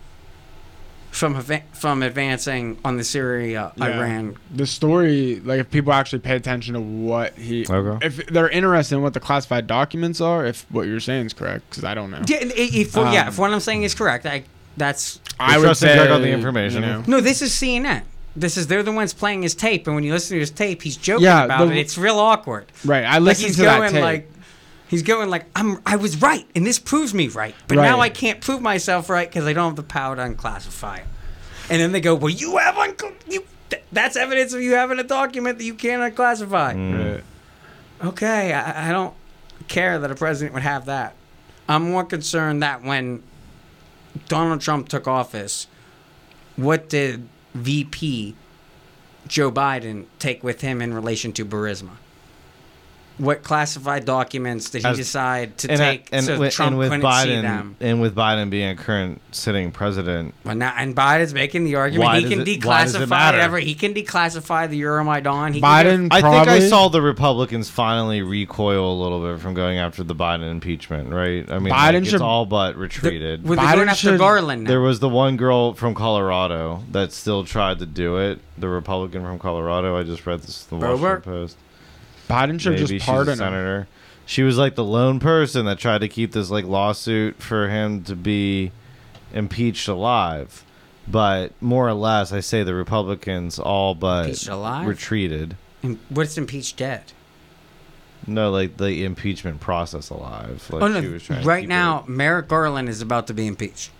Speaker 2: from ava- from advancing on the Syria
Speaker 1: Yeah.
Speaker 2: Iran.
Speaker 1: The story, like if people actually pay attention to what he,
Speaker 3: Okay.
Speaker 1: if they're interested in what the classified documents are, if what you're saying is correct, because I don't know.
Speaker 2: Yeah, and i- if, yeah.
Speaker 1: Um,
Speaker 2: If what I'm saying is correct, I that's
Speaker 1: I
Speaker 3: We're
Speaker 1: would
Speaker 3: trusting
Speaker 1: say
Speaker 3: Greg on the information.
Speaker 1: you know,
Speaker 2: no. This is C N N. This is they're the ones playing his tape, and when you listen to his tape, he's joking
Speaker 1: Yeah,
Speaker 2: about
Speaker 1: the-
Speaker 2: it. It's real awkward.
Speaker 1: right. I
Speaker 2: Like
Speaker 1: listened
Speaker 2: he's
Speaker 1: to that
Speaker 2: going
Speaker 1: tape.
Speaker 2: like he's going like I'm I was right and this proves me right. But now
Speaker 1: Right.
Speaker 2: I can't prove myself right because I don't have the power to unclassify it. And then they go, well, you have uncl- you th- that's evidence of you having a document that you can't unclassify.
Speaker 3: Mm.
Speaker 1: Right.
Speaker 2: Okay, I, I don't care that a president would have that. I'm more concerned that when Donald Trump took office, what did V P Joe Biden take with him in relation to Burisma? What classified documents did he
Speaker 3: As-
Speaker 2: decide to
Speaker 3: and,
Speaker 2: take
Speaker 3: and,
Speaker 2: so
Speaker 3: with,
Speaker 2: Trump
Speaker 3: and with
Speaker 2: couldn't see
Speaker 3: Biden,
Speaker 2: them?
Speaker 3: and with Biden being a current sitting president,
Speaker 2: Well, now, and Biden's making the argument
Speaker 3: Why
Speaker 2: he
Speaker 3: does
Speaker 2: can
Speaker 3: it- why does it
Speaker 2: declassify
Speaker 3: matter?
Speaker 2: whatever. He can declassify the Euromaidan. He can
Speaker 1: Biden
Speaker 3: I
Speaker 1: probably.
Speaker 3: think I saw the Republicans finally recoil a little bit from going after the Biden impeachment. Right? I mean,
Speaker 1: Biden
Speaker 3: like, it's
Speaker 1: should-
Speaker 3: all but
Speaker 2: The,
Speaker 3: retreated.
Speaker 2: well, they're
Speaker 1: Biden
Speaker 2: going after
Speaker 1: should-
Speaker 2: Garland now.
Speaker 3: There was the one girl from Colorado that still tried to do it. The Republican from Colorado. I just read this in the
Speaker 2: Boebert?
Speaker 3: Washington Post.
Speaker 1: Biden should
Speaker 3: Maybe
Speaker 1: just
Speaker 3: she's a
Speaker 1: pardon him.
Speaker 3: senator. She was like the lone person that tried to keep this like lawsuit for him to be impeached alive. But more or less, I say the Republicans all but
Speaker 2: Impeached alive?
Speaker 3: retreated.
Speaker 2: Im- What's impeached dead?
Speaker 3: No, like the impeachment process alive. Like
Speaker 2: Oh no!
Speaker 3: she was trying to
Speaker 2: Right
Speaker 3: keep
Speaker 2: now,
Speaker 3: it-
Speaker 2: Merrick Garland is about to be impeached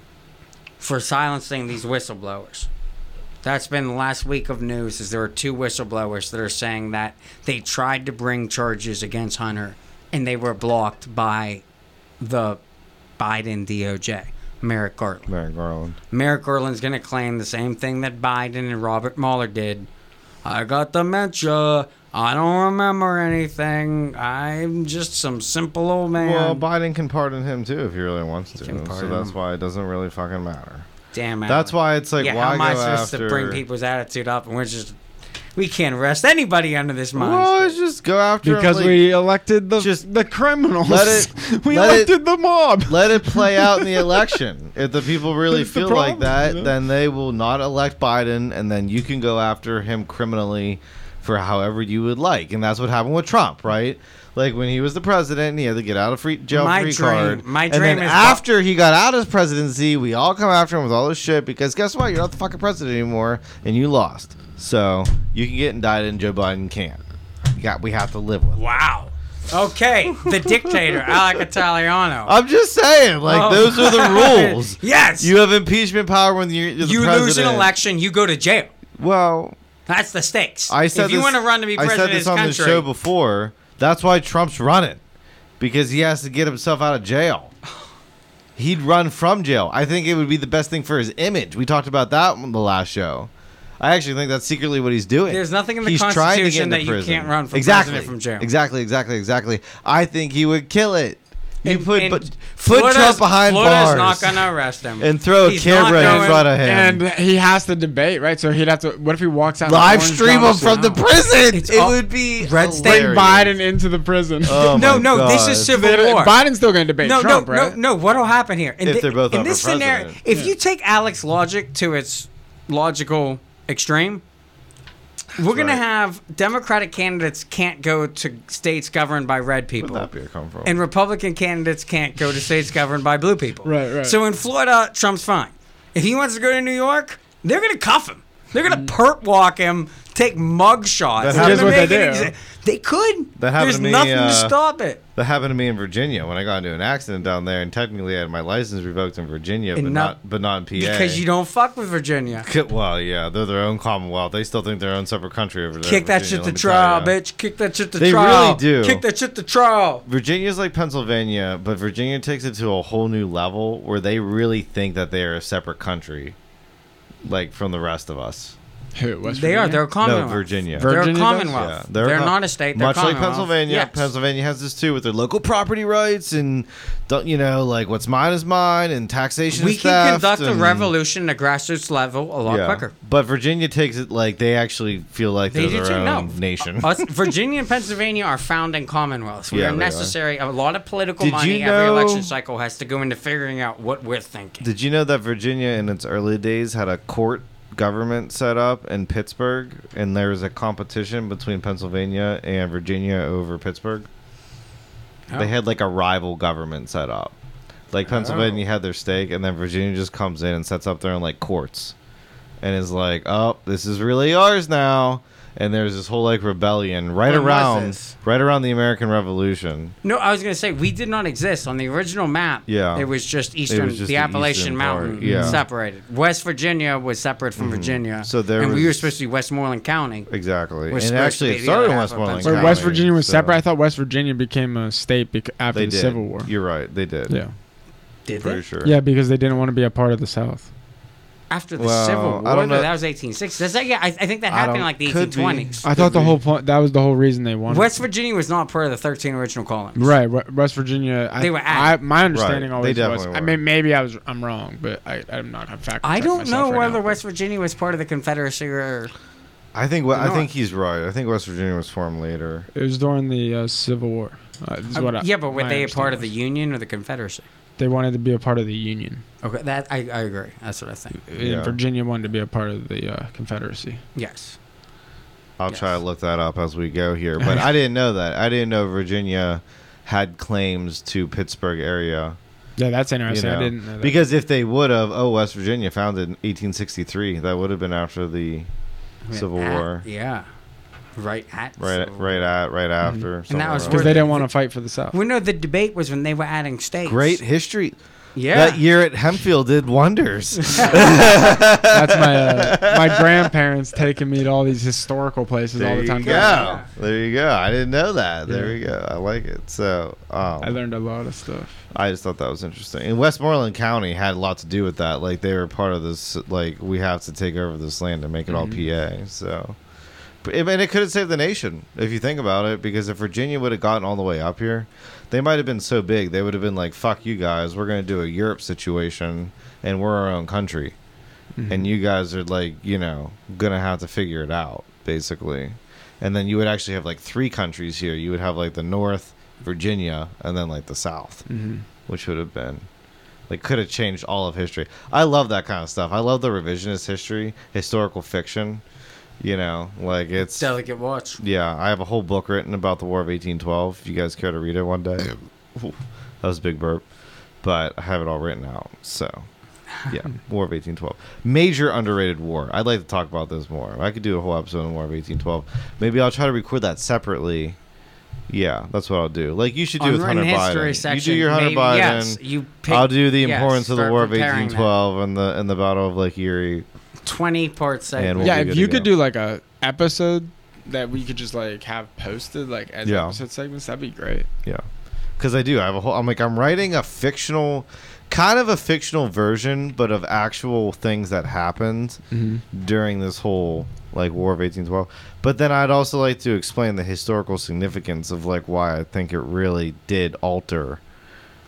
Speaker 2: for silencing these whistleblowers. That's been the last week of news. Is there are two whistleblowers that are saying that they tried to bring charges against Hunter and they were blocked by the Biden D O J. Merrick Garland.
Speaker 3: Merrick Garland.
Speaker 2: Merrick Garland's going to claim the same thing that Biden and Robert Mueller did. I got dementia. I don't remember anything. I'm just some simple old man.
Speaker 3: Well, Biden can pardon him too if he really wants to.
Speaker 2: can
Speaker 3: So
Speaker 2: pardon
Speaker 3: that's
Speaker 2: him.
Speaker 3: why it doesn't really fucking matter.
Speaker 2: Damn it.
Speaker 3: That's why it's like,
Speaker 2: yeah,
Speaker 3: why
Speaker 2: how am I
Speaker 3: go
Speaker 2: supposed
Speaker 3: after?
Speaker 2: to bring people's attitude up and we're just we can't arrest anybody under this
Speaker 3: Well,
Speaker 2: mindset.
Speaker 3: let's just go after him,
Speaker 1: Because
Speaker 3: like,
Speaker 1: we elected the
Speaker 3: just
Speaker 1: the criminals.
Speaker 3: let it-
Speaker 1: we
Speaker 3: let it-
Speaker 1: elected the mob.
Speaker 3: let it play out in the election. If the people really
Speaker 1: That's the
Speaker 3: feel like
Speaker 1: problem,
Speaker 3: that,
Speaker 1: you know?
Speaker 3: then they will not elect Biden, and then you can go after him criminally for however you would like. And that's what happened with Trump, right? Like when he was the president, he had to get out of free jail
Speaker 2: My
Speaker 3: free
Speaker 2: dream-
Speaker 3: card.
Speaker 2: my
Speaker 3: and
Speaker 2: dream
Speaker 3: then
Speaker 2: is-
Speaker 3: after he got out of his presidency, we all come after him with all this shit because guess what? You're not the fucking president anymore, and you lost. So you can get indicted, and Joe Biden can't. You got, we have to live with it.
Speaker 2: Wow. Okay, the dictator, Alec Italiano.
Speaker 3: I'm just saying, like
Speaker 2: Oh.
Speaker 3: those are the rules.
Speaker 2: Yes.
Speaker 3: You have impeachment power when you're, you're the
Speaker 2: You
Speaker 3: president.
Speaker 2: lose an election, you go to jail.
Speaker 3: Well,
Speaker 2: That's the stakes.
Speaker 3: I said
Speaker 2: if you
Speaker 3: this-
Speaker 2: want to run to be
Speaker 3: I
Speaker 2: president
Speaker 3: said
Speaker 2: of
Speaker 3: this
Speaker 2: this
Speaker 3: on
Speaker 2: country,
Speaker 3: the show before. That's why Trump's running, because he has to get himself out of jail. He'd run from jail. I think it would be the best thing for his image. We talked about that on the last show. I actually think that's secretly what he's doing.
Speaker 2: There's nothing in the
Speaker 3: he's trying to
Speaker 2: Constitution
Speaker 3: get into
Speaker 2: that you
Speaker 3: prison.
Speaker 2: can't run from
Speaker 3: exactly.
Speaker 2: president from jail.
Speaker 3: Exactly, exactly, exactly. I think he would kill it. You
Speaker 2: And-
Speaker 3: put
Speaker 2: and
Speaker 3: but, put
Speaker 2: Florida's-
Speaker 3: Trump behind
Speaker 2: Florida's
Speaker 3: bars
Speaker 2: not gonna arrest him.
Speaker 3: and throw a
Speaker 2: He's not
Speaker 3: camera in
Speaker 2: going-
Speaker 3: front of him.
Speaker 1: And he has to debate, right? So he'd have to. What if he walks out? in
Speaker 3: Live
Speaker 1: orange
Speaker 3: stream him
Speaker 1: jumpsuit?
Speaker 3: from the prison.
Speaker 2: It's
Speaker 3: It
Speaker 2: all-
Speaker 3: would be
Speaker 2: Red State
Speaker 1: Bring
Speaker 3: hilarious.
Speaker 1: Biden into the prison.
Speaker 3: Oh
Speaker 2: no,
Speaker 3: my
Speaker 2: no, this
Speaker 3: God.
Speaker 2: is civil
Speaker 1: They-
Speaker 2: war.
Speaker 1: Biden's still going to debate
Speaker 2: no,
Speaker 1: Trump,
Speaker 2: no,
Speaker 1: right?
Speaker 2: no, no. What'll happen here? In
Speaker 3: If
Speaker 2: thi-
Speaker 3: they're both
Speaker 2: in
Speaker 3: up
Speaker 2: this
Speaker 3: for
Speaker 2: scenario,
Speaker 3: president.
Speaker 2: if
Speaker 1: Yeah.
Speaker 2: you take Alex logic to its logical extreme, we're gonna
Speaker 3: right.
Speaker 2: have Democratic candidates can't go to states governed by red people.
Speaker 3: Where'd that beer come from?
Speaker 2: And Republican candidates can't go to states governed by blue people.
Speaker 1: Right, right.
Speaker 2: So in Florida, Trump's fine. If he wants to go to New York, they're going to cuff him. They're going to perp walk him, take mug shots.
Speaker 3: That
Speaker 2: They're
Speaker 3: happens-
Speaker 2: gonna
Speaker 1: What they
Speaker 2: make it
Speaker 1: do.
Speaker 2: exa- They could.
Speaker 3: That happened
Speaker 2: There's
Speaker 3: to me,
Speaker 2: nothing
Speaker 3: uh,
Speaker 2: to stop it.
Speaker 3: That happened to me in Virginia when I got into an accident down there, and technically I had my license revoked in Virginia,
Speaker 2: And
Speaker 3: but
Speaker 2: not-
Speaker 3: not, but not in P A.
Speaker 2: Because you don't fuck with Virginia.
Speaker 3: Well, yeah, they're their own commonwealth. They still think their own separate country over there.
Speaker 2: Kick that
Speaker 3: Virginia,
Speaker 2: shit
Speaker 3: let
Speaker 2: to
Speaker 3: me tell
Speaker 2: trial,
Speaker 3: ya.
Speaker 2: bitch. Kick that shit to
Speaker 3: They
Speaker 2: trial.
Speaker 3: really do.
Speaker 2: Kick that shit to trial.
Speaker 3: Virginia's like Pennsylvania, but Virginia takes it to a whole new level where they really think that they are a separate country, like from the rest of us.
Speaker 1: Who? West
Speaker 2: They are.
Speaker 1: Virginia?
Speaker 2: They're a commonwealth.
Speaker 3: No, Virginia.
Speaker 1: Vir-
Speaker 2: They're a
Speaker 1: Virginia does?
Speaker 2: commonwealth.
Speaker 3: Yeah,
Speaker 2: they're
Speaker 3: they're co-
Speaker 2: not a state. They're
Speaker 3: Much like
Speaker 2: commonwealth.
Speaker 3: Pennsylvania,
Speaker 2: Yes.
Speaker 3: Pennsylvania has this too with their local property rights and don't you know like what's mine is mine and taxation.
Speaker 2: We
Speaker 3: is
Speaker 2: can
Speaker 3: theft
Speaker 2: conduct a
Speaker 3: and-
Speaker 2: revolution at grassroots level a lot
Speaker 3: Yeah.
Speaker 2: quicker.
Speaker 3: But Virginia takes it like they actually feel like
Speaker 2: They
Speaker 3: they're
Speaker 2: do
Speaker 3: their
Speaker 2: too.
Speaker 3: own
Speaker 2: No,
Speaker 3: nation.
Speaker 2: Us, Virginia and Pennsylvania are founding commonwealths. We
Speaker 3: Yeah,
Speaker 2: are
Speaker 3: they are.
Speaker 2: necessary. A lot of political
Speaker 3: Did
Speaker 2: money
Speaker 3: you
Speaker 2: every
Speaker 3: know-
Speaker 2: election cycle has to go into figuring out what we're thinking.
Speaker 3: Did you know that Virginia in its early days had a court government set up in Pittsburgh, and there was a competition between Pennsylvania and Virginia over Pittsburgh?
Speaker 2: Oh.
Speaker 3: They had like a rival government set up. Like Pennsylvania had their stake, and then Virginia just comes in and sets up their own like courts, and is like, "Oh, this is really ours now." And there's this whole like rebellion right
Speaker 2: When was
Speaker 3: around,
Speaker 2: this?
Speaker 3: right around the American Revolution.
Speaker 2: No, I was going to say we did not exist on the original map.
Speaker 3: Yeah.
Speaker 2: it was just eastern,
Speaker 3: just
Speaker 2: the
Speaker 3: the
Speaker 2: Appalachian
Speaker 3: eastern part,
Speaker 2: Mountain
Speaker 3: yeah.
Speaker 2: separated. West Virginia was separate from Virginia.
Speaker 3: So there
Speaker 2: and we were
Speaker 3: was-
Speaker 2: supposed to be Westmoreland County.
Speaker 3: Exactly,
Speaker 2: We're
Speaker 3: and
Speaker 2: supposed
Speaker 3: actually
Speaker 2: to
Speaker 3: it
Speaker 2: be the
Speaker 3: started in
Speaker 2: other half of
Speaker 3: Westmoreland
Speaker 2: Pennsylvania.
Speaker 1: Wait,
Speaker 3: County.
Speaker 1: West Virginia was
Speaker 3: so-
Speaker 1: separate. I thought West Virginia became a state bec- after
Speaker 3: They
Speaker 1: the
Speaker 3: did.
Speaker 1: Civil War.
Speaker 3: You're right. They did.
Speaker 1: Yeah.
Speaker 2: Did
Speaker 3: Pretty
Speaker 2: they?
Speaker 3: sure.
Speaker 1: Yeah, because they didn't want to be a part of the South.
Speaker 2: After the
Speaker 3: Well,
Speaker 2: Civil
Speaker 3: I
Speaker 2: War,
Speaker 3: don't
Speaker 2: though,
Speaker 3: know.
Speaker 2: that was eighteen sixty. That's like, yeah, I, I think that
Speaker 3: I
Speaker 2: happened in
Speaker 3: don't-
Speaker 2: like the
Speaker 3: could be.
Speaker 2: eighteen twenties.
Speaker 1: I thought the
Speaker 3: be.
Speaker 1: whole point that was the whole reason they wanted.
Speaker 2: West Virginia was not part of the thirteen original colonies.
Speaker 1: Right, we- West Virginia. I,
Speaker 2: They were
Speaker 1: I,
Speaker 2: at-
Speaker 1: my understanding
Speaker 3: Right,
Speaker 1: always
Speaker 3: they
Speaker 1: was.
Speaker 3: definitely
Speaker 1: I
Speaker 3: were.
Speaker 1: mean, maybe I was. I'm wrong, but I, I'm not a fact.
Speaker 2: I
Speaker 1: check
Speaker 2: don't
Speaker 1: myself
Speaker 2: know
Speaker 1: right
Speaker 2: whether
Speaker 1: now.
Speaker 2: West Virginia was part of the Confederacy or.
Speaker 3: I think what I
Speaker 2: North.
Speaker 3: think he's right. I think West Virginia was formed later.
Speaker 1: It was during the uh, Civil War. Uh, this is what I,
Speaker 2: yeah, but were
Speaker 1: my
Speaker 2: they a part of the
Speaker 1: understanding
Speaker 2: Union or the Confederacy?
Speaker 1: was. They wanted to be a part of the Union.
Speaker 2: Okay, that I, I agree. That's what I think.
Speaker 1: And
Speaker 3: Yeah.
Speaker 1: Virginia wanted to be a part of the uh, Confederacy.
Speaker 2: Yes.
Speaker 3: I'll
Speaker 2: Yes.
Speaker 3: try to look that up as we go here. But I didn't know that. I didn't know Virginia had claims to Pittsburgh area.
Speaker 1: Yeah, that's
Speaker 3: You
Speaker 1: interesting.
Speaker 3: know,
Speaker 1: I didn't know that.
Speaker 3: because if they would have, oh, West Virginia founded in eighteen sixty-three. That would have been after the
Speaker 2: I mean,
Speaker 3: Civil
Speaker 2: at-
Speaker 3: War.
Speaker 2: Yeah. Right at.
Speaker 3: right,
Speaker 2: Civil
Speaker 3: right
Speaker 2: War.
Speaker 3: at, right after.
Speaker 2: And that was
Speaker 3: somewhere
Speaker 1: because
Speaker 3: around.
Speaker 1: they
Speaker 2: the-
Speaker 1: didn't want to fight for the South.
Speaker 2: We know the debate was when they were adding states.
Speaker 3: Great history.
Speaker 2: Yeah.
Speaker 3: That year at Hempfield did wonders.
Speaker 1: That's my uh, my grandparents taking me to all these historical places all
Speaker 3: There
Speaker 1: the
Speaker 3: you
Speaker 1: time.
Speaker 3: go.
Speaker 2: Yeah.
Speaker 3: There you go. I didn't know that. There
Speaker 1: Yeah.
Speaker 3: we go. I like it. So, um,
Speaker 1: I learned a lot of stuff.
Speaker 3: I just thought that was interesting. And Westmoreland County had a lot to do with that. Like they were part of this. Like we have to take over this land and make it all
Speaker 1: Mhm.
Speaker 3: P A. So, but I mean, it could have saved the nation if you think about it. Because if Virginia would have gotten all the way up here, they might have been so big they would have been like, "Fuck you guys, we're gonna do a Europe situation, and we're our own country,
Speaker 1: Mhm.
Speaker 3: and you guys are like, you know, gonna have to figure it out, basically." And then you would actually have like three countries here. You would have like the North, Virginia, and then like the South,
Speaker 1: Mhm.
Speaker 3: which would have been like could have changed all of history. I love that kind of stuff. I love the revisionist history, historical fiction. You know, like it's
Speaker 2: Delicate watch.
Speaker 3: yeah. I have a whole book written about the War of eighteen twelve. If you guys care to read it one day, Ooh, that was a big burp, but I have it all written out. So yeah, War of eighteen twelve, major underrated war. I'd like to talk about this more. I could do a whole episode on War of eighteen twelve. Maybe I'll try to record that separately. Yeah, that's what I'll do. Like you should do with Hunter
Speaker 2: Unwritten history
Speaker 3: Biden.
Speaker 2: section.
Speaker 3: You do your Hunter
Speaker 2: Maybe-
Speaker 3: Biden.
Speaker 2: Yes, you pick,
Speaker 3: I'll do the
Speaker 2: yes,
Speaker 3: importance of the
Speaker 2: start
Speaker 3: War of
Speaker 2: preparing
Speaker 3: eighteen
Speaker 2: that.
Speaker 3: twelve and the and the Battle of Lake Erie.
Speaker 2: twenty part segment.
Speaker 3: And we'll
Speaker 1: yeah,
Speaker 3: be
Speaker 1: if
Speaker 3: good
Speaker 1: you
Speaker 3: to
Speaker 1: could
Speaker 3: go.
Speaker 1: do like a episode that we could just like have posted like as
Speaker 3: Yeah.
Speaker 1: episode segments, that'd be great.
Speaker 3: Yeah, because I do. I have a whole. I'm like I'm writing a fictional, kind of a fictional version, but of actual things that happened
Speaker 1: Mm-hmm.
Speaker 3: during this whole like War of eighteen twelve. But then I'd also like to explain the historical significance of like why I think it really did alter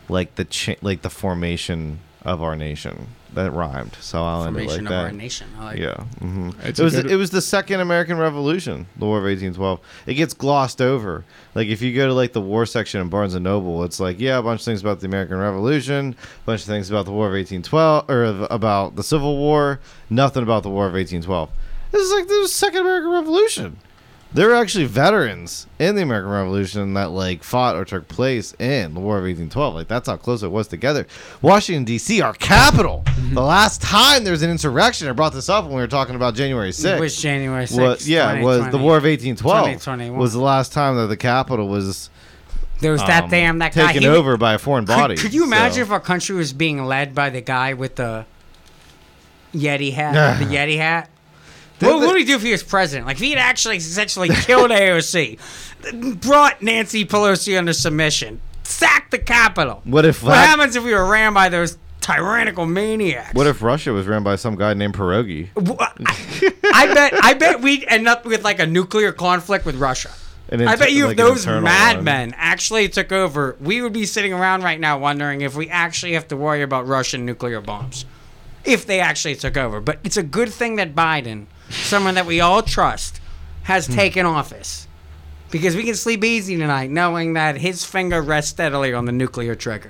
Speaker 3: like the cha- like the formation of our nation. That rhymed, so I'll end it
Speaker 2: Formation
Speaker 3: like
Speaker 2: of
Speaker 3: that.
Speaker 2: our nation. I like
Speaker 3: Yeah, hmm
Speaker 1: It's
Speaker 3: it was
Speaker 1: a good-
Speaker 3: it was the second American Revolution, the War of eighteen twelve. It gets glossed over. Like if you go to like the war section in Barnes and Noble, it's like yeah, a bunch of things about the American Revolution, a bunch of things about the War of eighteen twelve, or of- about the Civil War. Nothing about the War of eighteen twelve. This is like the second American Revolution. There were actually veterans in the American Revolution that like fought or took place in the War of eighteen twelve. Like that's how close it was together. Washington D C, our capital. The last time there was an insurrection, I brought this up when we were talking about January
Speaker 2: It
Speaker 3: sixth.
Speaker 2: was January sixth.
Speaker 3: Was, yeah, was the War of eighteen twelve.
Speaker 2: twenty twenty-one.
Speaker 3: Was the last time that the capital was
Speaker 2: There was that
Speaker 3: um,
Speaker 2: damn that guy.
Speaker 3: taken
Speaker 2: he-
Speaker 3: over by a foreign body.
Speaker 2: Could, could you imagine
Speaker 3: So-
Speaker 2: if our country was being led by the guy with the Yeti hat? the Yeti hat.
Speaker 3: Did
Speaker 2: What
Speaker 3: the-
Speaker 2: what would he do if he was president? Like if he had actually essentially killed A O C, brought Nancy Pelosi under submission, sacked the Capitol.
Speaker 3: What if
Speaker 2: What
Speaker 3: that-
Speaker 2: happens if we were ran by those tyrannical maniacs?
Speaker 3: What if Russia was run by some guy named Pierogi?
Speaker 2: I, I bet I bet we'd end up with like a nuclear conflict with Russia.
Speaker 3: An
Speaker 2: I
Speaker 3: inter-
Speaker 2: bet you
Speaker 3: like
Speaker 2: if
Speaker 3: an
Speaker 2: those
Speaker 3: internal
Speaker 2: madmen actually took over, we would be sitting around right now wondering if we actually have to worry about Russian nuclear bombs. If they actually took over. But it's a good thing that Biden, someone that we all trust, has taken office. Because we can sleep easy tonight knowing that his finger rests steadily on the nuclear trigger.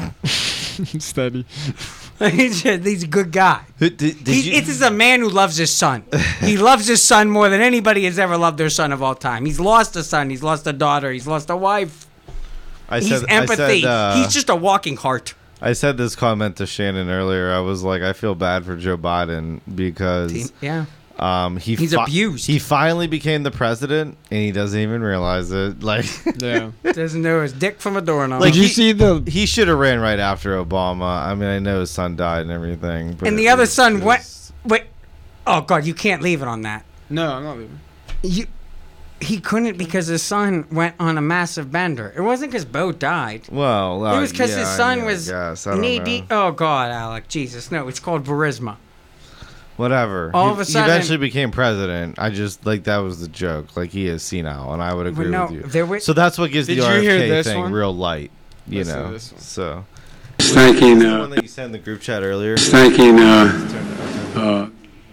Speaker 1: Steady.
Speaker 2: he's, just, he's a good guy.
Speaker 3: Who- did- did
Speaker 2: He's,
Speaker 3: you-
Speaker 2: This is a man who loves his son. He loves his son more than anybody has ever loved their son of all time. He's lost a son. He's lost a daughter. He's lost a wife.
Speaker 3: I
Speaker 2: He's
Speaker 3: said,
Speaker 2: empathy.
Speaker 3: I said, uh,
Speaker 2: He's just a walking heart.
Speaker 3: I said this comment to Shannon earlier. I was like, I feel bad for Joe Biden because
Speaker 2: Yeah.
Speaker 3: um, he
Speaker 2: He's abused.
Speaker 3: He finally became the president, and he doesn't even realize it. Like,
Speaker 1: Yeah.
Speaker 2: Doesn't know his dick from a doorknob.
Speaker 3: Like,
Speaker 1: Did you
Speaker 3: he-
Speaker 1: see the?
Speaker 3: he should have ran right after Obama. I mean, I know his son died and everything, but
Speaker 2: and the
Speaker 3: it
Speaker 2: other
Speaker 3: was
Speaker 2: son went.
Speaker 3: just-
Speaker 2: Wait. Oh, God, you can't leave it on that.
Speaker 1: No, I'm not leaving.
Speaker 2: You. He couldn't because his son went on a massive bender. It wasn't because Bo died.
Speaker 3: Well,
Speaker 2: It
Speaker 3: uh,
Speaker 2: was because
Speaker 3: yeah,
Speaker 2: his
Speaker 3: I
Speaker 2: son
Speaker 3: mean, I
Speaker 2: was
Speaker 3: guess. I don't
Speaker 2: knee
Speaker 3: know.
Speaker 2: deep. Oh, God, Alec. Jesus. No, it's called Burisma.
Speaker 3: Whatever.
Speaker 2: All
Speaker 3: he,
Speaker 2: of a
Speaker 3: he
Speaker 2: sudden-
Speaker 3: eventually became president. I just like that was the joke. Like he is senile, and I would agree
Speaker 2: no,
Speaker 3: with you.
Speaker 2: there were-
Speaker 3: so that's what gives
Speaker 1: Did
Speaker 3: the
Speaker 1: you
Speaker 3: R F K
Speaker 1: hear this
Speaker 3: thing
Speaker 1: one?
Speaker 3: real light. You
Speaker 1: Listen to
Speaker 3: know.
Speaker 1: this one.
Speaker 3: So
Speaker 4: Thanking,
Speaker 3: the one
Speaker 4: uh,
Speaker 3: that you sent in the group chat earlier.
Speaker 4: thanking, uh, uh,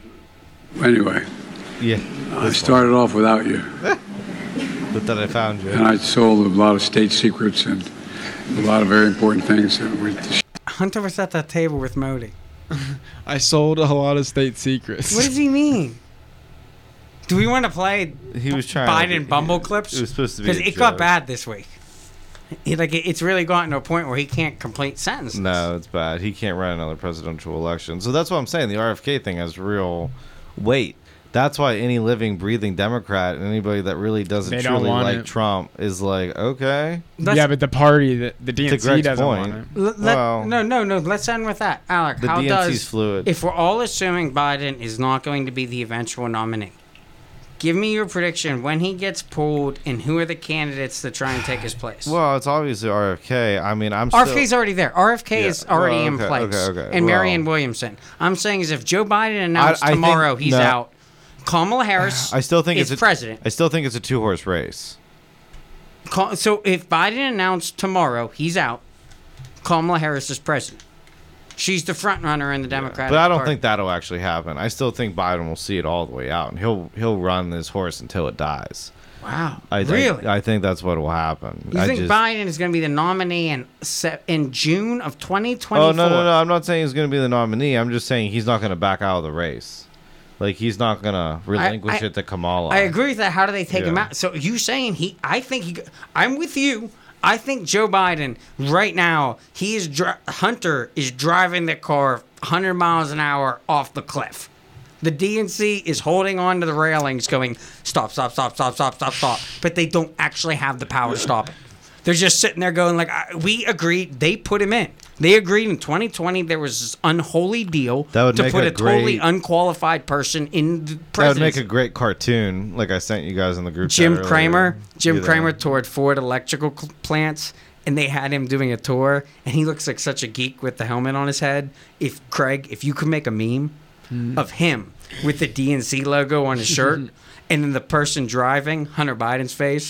Speaker 4: anyway,
Speaker 3: Yeah.
Speaker 4: I started off without you,
Speaker 3: But that I found you.
Speaker 4: and I sold a lot of state secrets and a lot of very important things that were
Speaker 2: Hunter was at that table with Modi.
Speaker 1: I sold a lot of state secrets.
Speaker 2: What does he mean? Do we want to play
Speaker 3: He was trying.
Speaker 2: Biden
Speaker 3: to,
Speaker 2: Bumble
Speaker 3: he-
Speaker 2: clips?
Speaker 3: It was supposed to be.
Speaker 2: Because
Speaker 3: a
Speaker 2: it got
Speaker 3: joke.
Speaker 2: bad this week. He, like it, it's really gotten to a point where he can't complete sentences.
Speaker 3: No, it's bad. He can't run another presidential election. So that's what I'm saying. The R F K thing has real weight. That's why any living, breathing Democrat and anybody that really doesn't
Speaker 1: They don't
Speaker 3: truly
Speaker 1: want
Speaker 3: like
Speaker 1: it.
Speaker 3: Trump is like, okay.
Speaker 2: Let's-
Speaker 1: Yeah, but the party, the, the D N C
Speaker 3: Greg's
Speaker 1: doesn't
Speaker 3: point,
Speaker 1: want it.
Speaker 2: L- let-
Speaker 3: well-
Speaker 2: no, no, no. Let's end with that, Alec.
Speaker 3: The
Speaker 2: how
Speaker 3: D N C's
Speaker 2: does
Speaker 3: fluid.
Speaker 2: if we're all assuming Biden is not going to be the eventual nominee? Give me your prediction when he gets pulled, and who are the candidates that try and take his place?
Speaker 3: Well, it's obviously R F K. I mean, I'm
Speaker 2: R F
Speaker 3: still.
Speaker 2: K's already there. R F K
Speaker 3: Yeah,
Speaker 2: is already
Speaker 3: well,
Speaker 2: in
Speaker 3: okay,
Speaker 2: place.
Speaker 3: okay, okay.
Speaker 2: And Marianne
Speaker 3: Well-
Speaker 2: Williamson. I'm saying is if Joe Biden announced
Speaker 3: I think-
Speaker 2: tomorrow he's
Speaker 3: no.
Speaker 2: out, Kamala Harris
Speaker 3: I still think
Speaker 2: is
Speaker 3: it's a,
Speaker 2: president.
Speaker 3: I still think it's a two horse race.
Speaker 2: Ka- So if Biden announced tomorrow he's out, Kamala Harris is president. She's the front runner in the Democratic
Speaker 3: But I don't
Speaker 2: Party.
Speaker 3: think that'll actually happen. I still think Biden will see it all the way out, and he'll he'll run this horse until it dies.
Speaker 2: Wow.
Speaker 3: I,
Speaker 2: really?
Speaker 3: I, I think that's what will happen.
Speaker 2: you
Speaker 3: I
Speaker 2: think
Speaker 3: just,
Speaker 2: Biden is going to be the nominee in se- in June of twenty twenty-four?
Speaker 3: Oh no no no! I'm not saying he's going to be the nominee. I'm just saying he's not going to back out of the race. Like he's not going to relinquish
Speaker 2: I-
Speaker 3: it to Kamala.
Speaker 2: I agree with that. How do they take him
Speaker 3: Yeah.
Speaker 2: out? So you saying he? I think he. I'm with you. I think Joe Biden right now he is dri- Hunter is driving the car one hundred miles an hour off the cliff. The D N C is holding on to the railings, going stop, stop, stop, stop, stop, stop, stop. But they don't actually have the power to stop it. They're just sitting there going like, I- "We agreed." They put him in. They agreed in twenty twenty there was this unholy deal
Speaker 3: That would
Speaker 2: to
Speaker 3: make
Speaker 2: put
Speaker 3: a
Speaker 2: a, totally
Speaker 3: great-
Speaker 2: unqualified person in the
Speaker 3: That would
Speaker 2: presidency.
Speaker 3: make a great cartoon, like I sent you guys in the group. chat
Speaker 2: Jim
Speaker 3: earlier.
Speaker 2: Cramer, Jim
Speaker 3: Do that.
Speaker 2: Cramer toured Ford electrical cl- plants, and they had him doing a tour, and he looks like such a geek with the helmet on his head. If Craig, if you could make a meme of him with the D N C logo on his shirt, and then the person driving, Hunter Biden's face,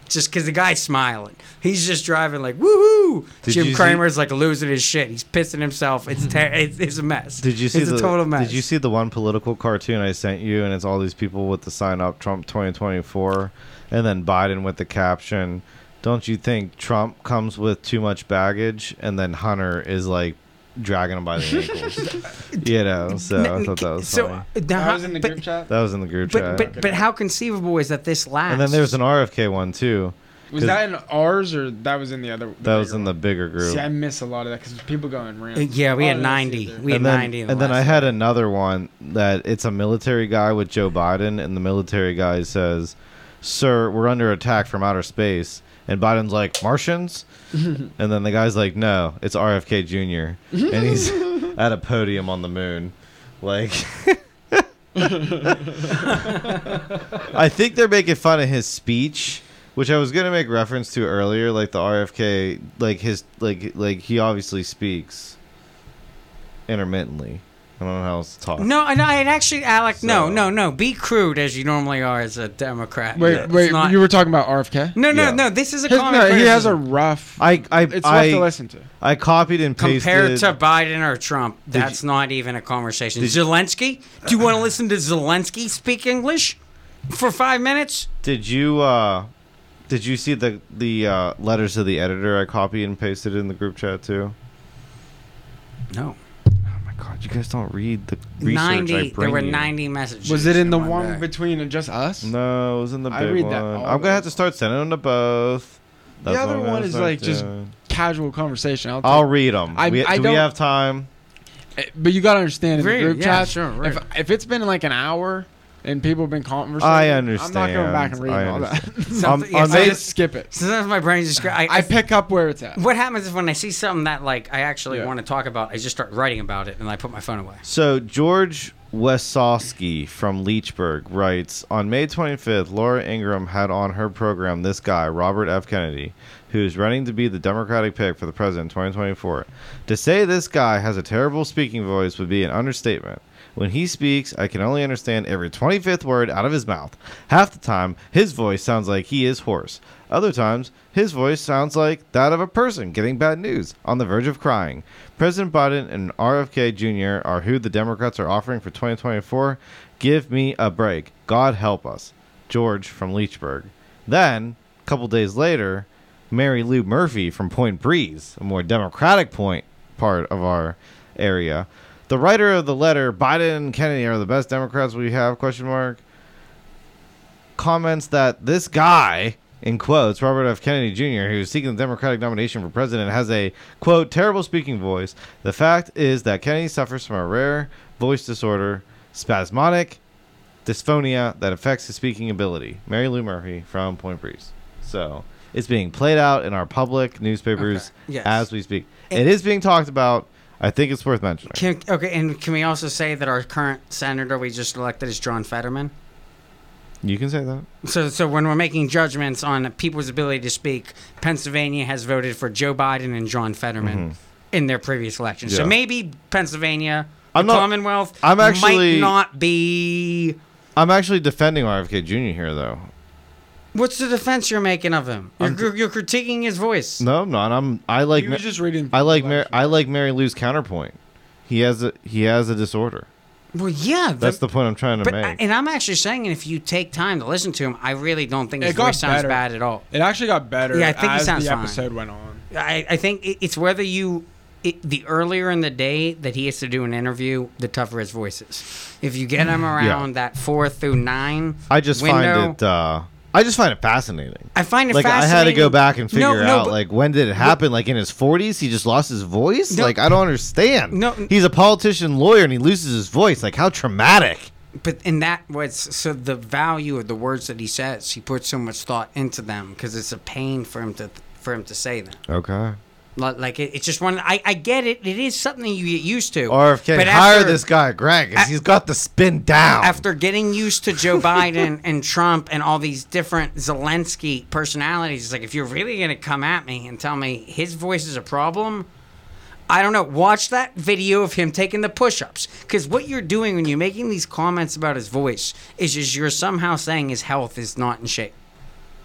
Speaker 2: just because the guy's smiling. He's just driving like woohoo.
Speaker 3: Did
Speaker 2: Jim
Speaker 3: you see-
Speaker 2: Cramer's like losing his shit. He's pissing himself. It's ter- it's, it's a mess.
Speaker 3: Did you see
Speaker 2: it's
Speaker 3: the
Speaker 2: a total mess.
Speaker 3: Did you see the one political cartoon I sent you, and it's all these people with the sign up Trump twenty twenty-four, and then Biden with the caption, "Don't you think Trump comes with too much baggage?" And then Hunter is like dragging him by the ankles. You know, so I thought that was
Speaker 2: so
Speaker 3: funny.
Speaker 2: uh,
Speaker 1: That was in the
Speaker 2: but,
Speaker 1: group chat.
Speaker 3: That was in the group
Speaker 2: but,
Speaker 3: chat.
Speaker 2: but but how conceivable is that this lasts?
Speaker 3: And then there's an R F K one too.
Speaker 1: Was
Speaker 3: 'cause
Speaker 1: that in ours or that was in the other?
Speaker 3: That was
Speaker 1: bigger
Speaker 3: in the
Speaker 1: one?
Speaker 3: bigger group.
Speaker 1: See, I miss a lot of that because people go in
Speaker 2: Uh,
Speaker 1: rants.
Speaker 2: yeah, we
Speaker 1: Oh,
Speaker 2: had
Speaker 1: I didn't see
Speaker 2: ninety.
Speaker 1: it there.
Speaker 2: We had
Speaker 3: and then,
Speaker 2: ninety. in the
Speaker 3: and then I
Speaker 2: last
Speaker 3: had
Speaker 2: one.
Speaker 3: another one that it's a military guy with Joe Biden, and the military guy says, "Sir, we're under attack from outer space." And Biden's like, "Martians?" And then the guy's like, "No, it's R F K Junior And he's at a podium on the moon. Like, I think they're making fun of his speech, which I was going to make reference to earlier, like the R F K, like his, like, like he obviously speaks intermittently. I don't know how else to talk.
Speaker 2: No, no, I'd actually, Alec, no,
Speaker 3: So-
Speaker 2: no, no. Be crude as you normally are as a Democrat.
Speaker 1: Wait,
Speaker 2: It's
Speaker 1: wait,
Speaker 2: not-
Speaker 1: you were talking about R F K?
Speaker 2: no, no,
Speaker 3: Yeah.
Speaker 2: no. This is a
Speaker 1: His-
Speaker 2: common
Speaker 1: no, he has a
Speaker 2: criticism.
Speaker 1: rough.
Speaker 3: I, I,
Speaker 1: It's rough
Speaker 3: I,
Speaker 1: to listen to.
Speaker 3: I copied and pasted.
Speaker 2: Compared to Biden or Trump, that's
Speaker 3: you-
Speaker 2: not even a conversation.
Speaker 3: Did you-
Speaker 2: Zelensky? Do you want to listen to Zelensky speak English for five minutes?
Speaker 3: Did you, uh, did you see the the uh, letters to the editor I copied and pasted in the group chat too?
Speaker 2: No.
Speaker 3: Oh my god, you guys don't read the research I
Speaker 2: ninety.
Speaker 3: bring
Speaker 2: There were
Speaker 3: you.
Speaker 2: ninety messages.
Speaker 1: Was it in the
Speaker 2: one
Speaker 1: one
Speaker 2: day.
Speaker 1: between just us?
Speaker 3: No, it was in the
Speaker 1: I
Speaker 3: big
Speaker 1: read
Speaker 3: one.
Speaker 1: that all
Speaker 3: I'm gonna have
Speaker 1: the-
Speaker 3: to start sending them to both.
Speaker 1: The
Speaker 3: That's
Speaker 1: other
Speaker 3: what I'm
Speaker 1: one
Speaker 3: gonna
Speaker 1: is
Speaker 3: start
Speaker 1: like just
Speaker 3: doing.
Speaker 1: casual conversation. I'll,
Speaker 3: I'll
Speaker 1: take-
Speaker 3: read them.
Speaker 1: I-
Speaker 3: we,
Speaker 1: I
Speaker 3: do we
Speaker 1: don't-
Speaker 3: have time?
Speaker 1: Eh, But you gotta understand in
Speaker 2: Read
Speaker 1: the
Speaker 2: it,
Speaker 1: group
Speaker 2: yeah,
Speaker 1: chat.
Speaker 2: sure, read
Speaker 1: if
Speaker 2: it.
Speaker 1: if it's been like an hour and people have been conversating,
Speaker 3: I
Speaker 1: I'm not going
Speaker 3: understand.
Speaker 1: back and reading
Speaker 3: I
Speaker 1: all that.
Speaker 2: Something-
Speaker 3: on
Speaker 2: yes,
Speaker 1: I
Speaker 2: I
Speaker 1: just skip it.
Speaker 2: Sometimes my brain just. I,
Speaker 1: I pick up where it's at.
Speaker 2: What happens is when I see something that like I actually
Speaker 1: Yeah.
Speaker 2: want to talk about, I just start writing about it and I put my phone away.
Speaker 3: So George Wesowski from Leechburg writes, on May twenty-fifth, Laura Ingraham had on her program this guy, Robert F. Kennedy, who's running to be the Democratic pick for the president in twenty twenty-four. To say this guy has a terrible speaking voice would be an understatement. When he speaks, I can only understand every twenty-fifth word out of his mouth. Half the time, his voice sounds like he is hoarse. Other times, his voice sounds like that of a person getting bad news, on the verge of crying. President Biden and R F K Junior are who the Democrats are offering for twenty twenty-four. Give me a break. God help us. George from Leechburg. Then, a couple days later, Mary Lou Murphy from Point Breeze, a more Democratic point part of our area. The writer of the letter, Biden and Kennedy are the best Democrats we have, question mark, comments that this guy, in quotes, Robert F. Kennedy Junior, who is seeking the Democratic nomination for president, has a, quote, terrible speaking voice. The fact is that Kennedy suffers from a rare voice disorder, spasmodic dysphonia that affects his speaking ability. Mary Lou Murphy from Point Breeze. So, it's being played out in our public newspapers
Speaker 2: Okay. Yes.
Speaker 3: as we speak. It is being talked about. I think it's worth mentioning.
Speaker 2: Can, okay, and can we also say that our current senator we just elected is John Fetterman?
Speaker 3: You can say that.
Speaker 2: So, so when we're making judgments on people's ability to speak, Pennsylvania has voted for Joe Biden and John Fetterman in their previous elections. So
Speaker 3: Mm-hmm. Yeah.
Speaker 2: maybe Pennsylvania, the
Speaker 3: I'm not-
Speaker 2: Commonwealth,
Speaker 3: I'm actually-
Speaker 2: might not be.
Speaker 3: I'm actually defending R F K Junior here, though.
Speaker 2: What's the defense you're making of him? You're,
Speaker 3: I'm-
Speaker 2: you're, you're critiquing his voice.
Speaker 3: No, I'm not. I'm. I like.
Speaker 1: He
Speaker 3: Ma-
Speaker 1: was just reading.
Speaker 3: I like. Mar- I like Mary Lou's counterpoint. He has a. He has a disorder.
Speaker 2: Well, yeah,
Speaker 3: That's the point I'm trying to
Speaker 2: But
Speaker 3: make.
Speaker 2: I, and I'm actually saying, if you take time to listen to him, I really don't think his
Speaker 1: It got
Speaker 2: voice sounds
Speaker 1: better.
Speaker 2: bad at all.
Speaker 1: It actually got better
Speaker 2: Yeah, I think he
Speaker 1: as
Speaker 2: sounds
Speaker 1: the
Speaker 2: fine.
Speaker 1: episode went on.
Speaker 2: I, I think it, it's whether you, it, the earlier in the day that he has to do an interview, the tougher his voice is. If you get him around that four through nine,
Speaker 3: I just
Speaker 2: window,
Speaker 3: find it. Uh, I just find it fascinating.
Speaker 2: I find it
Speaker 3: Like I
Speaker 2: fascinating.
Speaker 3: had to go back and figure
Speaker 2: No, no,
Speaker 3: out
Speaker 2: but-
Speaker 3: like when did it happen? Like in his forties, he just lost his voice.
Speaker 2: No.
Speaker 3: Like I don't understand.
Speaker 2: No.
Speaker 3: He's a politician, lawyer, and he loses his voice. Like how traumatic.
Speaker 2: But in that was so the value of the words that he says, he puts so much thought into them because it's a pain for him to for him to say them.
Speaker 3: Okay.
Speaker 2: Like like, it, it's just one. I, I get it. It is something you get used to.
Speaker 3: R F K,
Speaker 2: But
Speaker 3: hire
Speaker 2: after-
Speaker 3: this guy, Greg. 'Cause
Speaker 2: a-
Speaker 3: he's got the spin down.
Speaker 2: After getting used to Joe Biden and Trump and all these different Zelensky personalities, it's like, if you're really going to come at me and tell me his voice is a problem, I don't know. Watch that video of him taking the push-ups. Because what you're doing when you're making these comments about his voice is just you're somehow saying his health is not in shape.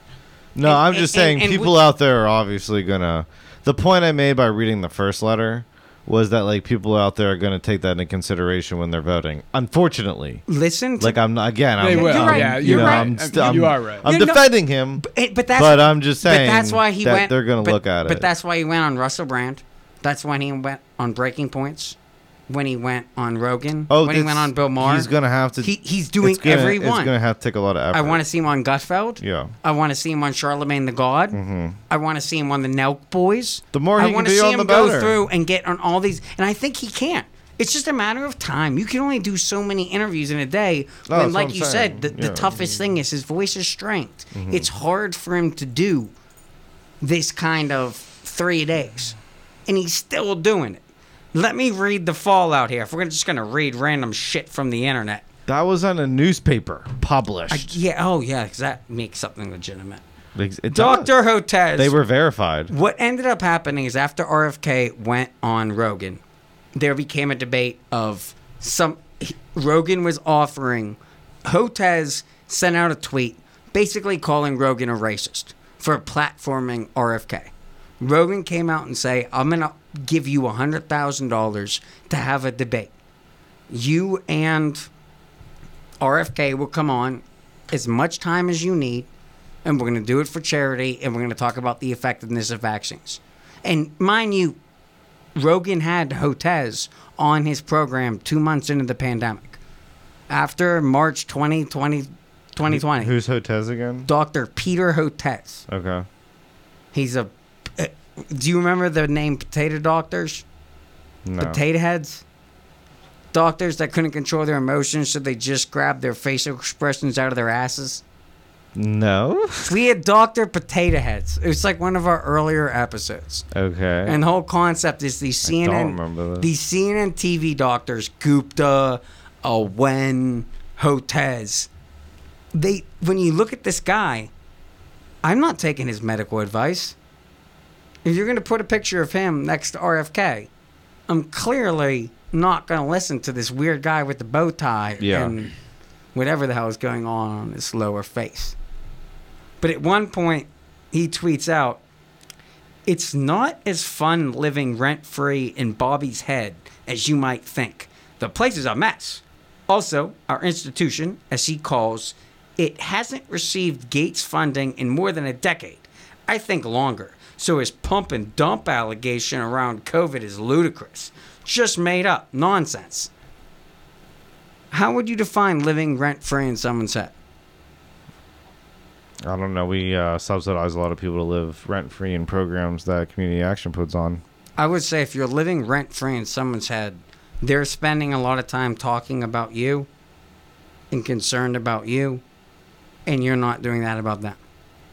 Speaker 3: No,
Speaker 2: And-
Speaker 3: I'm just
Speaker 2: and-
Speaker 3: saying
Speaker 2: and we-
Speaker 3: people out there are obviously gonna. The point I made by reading the first letter was that like people out there are gonna take that into consideration when they're voting. Unfortunately,
Speaker 2: Listen, to,
Speaker 3: like I'm not again. I'm,
Speaker 1: They will.
Speaker 2: You're right.
Speaker 1: Yeah,
Speaker 3: you
Speaker 1: you're
Speaker 3: know,
Speaker 1: right.
Speaker 3: I'm
Speaker 1: Uh,
Speaker 3: st- I'm-
Speaker 1: you are right.
Speaker 3: I'm
Speaker 2: Yeah, no,
Speaker 3: defending him,
Speaker 2: but, but that's
Speaker 3: but I'm just saying.
Speaker 2: But that's why he
Speaker 3: that
Speaker 2: went.
Speaker 3: they're gonna
Speaker 2: but-
Speaker 3: look at
Speaker 2: But
Speaker 3: it.
Speaker 2: that's why he went on Russell Brand. That's when he went on Breaking Points. When he went on Rogan.
Speaker 3: Oh,
Speaker 2: when he
Speaker 3: that's-
Speaker 2: went on Bill Maher.
Speaker 3: He's gonna have to.
Speaker 2: He, he's doing
Speaker 3: it's gonna,
Speaker 2: every
Speaker 3: It's
Speaker 2: one.
Speaker 3: gonna have to take a lot of effort.
Speaker 2: I want to see him on Gutfeld.
Speaker 3: Yeah.
Speaker 2: I want to see him on Charlemagne the God.
Speaker 3: Mm-hmm.
Speaker 2: I want to see him on the Nelk Boys.
Speaker 3: The more he
Speaker 2: I
Speaker 3: can
Speaker 2: want to
Speaker 3: be
Speaker 2: see
Speaker 3: on,
Speaker 2: him
Speaker 3: the
Speaker 2: go
Speaker 3: better.
Speaker 2: through and get on all these, and I think he can. It's just a matter of time. You can only do so many interviews in a day.
Speaker 3: No,
Speaker 2: When,
Speaker 3: that's
Speaker 2: like
Speaker 3: what I'm
Speaker 2: you
Speaker 3: saying.
Speaker 2: said, the, the
Speaker 3: Yeah.
Speaker 2: toughest thing is his voice's strength.
Speaker 3: Mm-hmm.
Speaker 2: It's hard for him to do this kind of three days, and he's still doing it. Let me read the fallout here. If we're just gonna read random shit from the internet.
Speaker 3: That was on a newspaper published.
Speaker 2: I, yeah. Oh, yeah. Because that makes something legitimate.
Speaker 3: It does.
Speaker 2: Doctor Hotez.
Speaker 3: They were verified.
Speaker 2: What ended up happening is after R F K went on Rogan, there became a debate of some. Rogan was offering. Hotez sent out a tweet basically calling Rogan a racist for platforming R F K. Rogan came out and say, I'm going to give you one hundred thousand dollars to have a debate. You and R F K will come on as much time as you need, and we're going to do it for charity, and we're going to talk about the effectiveness of vaccines. And mind you, Rogan had Hotez on his program two months into the pandemic. After March twentieth, twenty twenty,
Speaker 3: Who's Hotez again?
Speaker 2: Doctor Peter Hotez.
Speaker 3: Okay.
Speaker 2: He's a... uh, do you remember the name Potato Doctors?
Speaker 3: No.
Speaker 2: Potato heads? Doctors that couldn't control their emotions, so they just grabbed their facial expressions out of their asses.
Speaker 3: No.
Speaker 2: We had Doctor Potato Heads. It was like one of our earlier episodes.
Speaker 3: Okay.
Speaker 2: And the whole concept is these C N N,
Speaker 3: I don't remember this.
Speaker 2: these C N N T V doctors, Gupta, uh, Wen, Hotez. They, when you look at this guy, I'm not taking his medical advice. If you're going to put a picture of him next to R F K, I'm clearly not going to listen to this weird guy with the bow tie
Speaker 3: Yeah.
Speaker 2: and whatever the hell is going on on his lower face. But at one point, he tweets out, "It's not as fun living rent-free in Bobby's head as you might think. The place is a mess. Also, our institution, as he calls, it hasn't received Gates funding in more than a decade. I think longer. So his pump and dump allegation around COVID is ludicrous. Just made up. Nonsense." How would you define living rent-free in someone's head?
Speaker 3: I don't know. We uh, subsidize a lot of people to live rent free in programs that Community Action puts on.
Speaker 2: I would say if you're living rent-free in someone's head, they're spending a lot of time talking about you and concerned about you, and you're not doing that about them.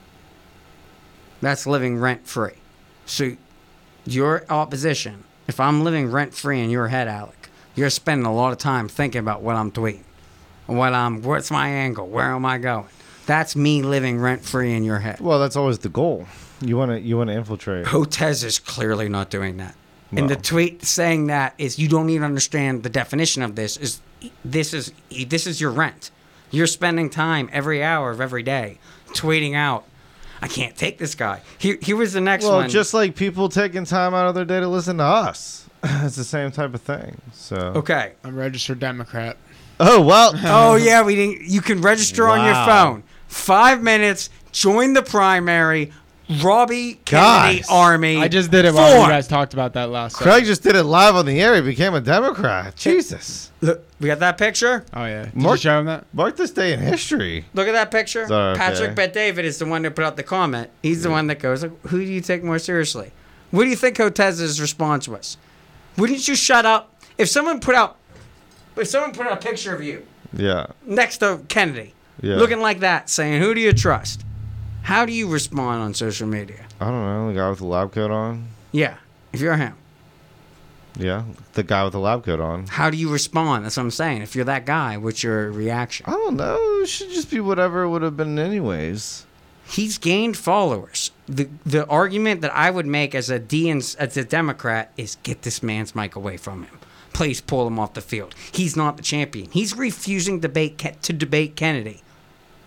Speaker 2: That's living rent-free. So your opposition, if I'm living rent-free in your head, Alec, you're spending a lot of time thinking about what I'm tweeting, what I'm, what's my angle, where am I going? That's me living rent-free in your head.
Speaker 3: Well, that's always the goal. You want to you want to infiltrate.
Speaker 2: Hotez is clearly not doing that.
Speaker 3: Well.
Speaker 2: And the tweet saying that is, you don't even understand the definition of this. Is this is this is your rent? You're spending time every hour of every day tweeting out, "I can't take this guy." Here, here was the next
Speaker 3: Well,
Speaker 2: one.
Speaker 3: just like people taking time out of their day to listen to us. It's the same type of thing. So.
Speaker 2: okay.
Speaker 1: I'm a registered Democrat.
Speaker 3: Oh well.
Speaker 2: Oh yeah, we didn't. You can register on your
Speaker 3: Wow.
Speaker 2: phone. Five minutes. Join the primary. Robbie Kennedy
Speaker 3: Guys,
Speaker 2: Army.
Speaker 1: I just did it while
Speaker 2: Four.
Speaker 1: you guys talked about that last.
Speaker 3: Craig just did it live on the air. He became a Democrat. Jesus.
Speaker 2: Look, we got that picture.
Speaker 1: Oh yeah. Did
Speaker 3: Mark-
Speaker 1: you show him that?
Speaker 3: Mark this day in history.
Speaker 2: Look at that picture.
Speaker 3: Sorry, okay.
Speaker 2: Patrick Bet David is the one who put out the comment. He's the one that goes, "Who do you take more seriously?" What do you think Hotez's response was? Wouldn't you shut up? If someone put out, if someone put out a picture of you
Speaker 3: Yeah.
Speaker 2: next to Kennedy,
Speaker 3: Yeah.
Speaker 2: looking like that, saying, "Who do you trust?" How do you respond on social media?
Speaker 3: I don't know. The guy with the lab coat on.
Speaker 2: Yeah, if you're him,
Speaker 3: Yeah. The guy with the lab coat on.
Speaker 2: how do you respond? That's what I'm saying. If you're that guy, what's your reaction?
Speaker 3: I don't know. It should just be whatever it would have been anyways.
Speaker 2: He's gained followers. The the argument that I would make as a D as a Democrat is, get this man's mic away from him. Please pull him off the field. He's not the champion. He's refusing debate to debate Kennedy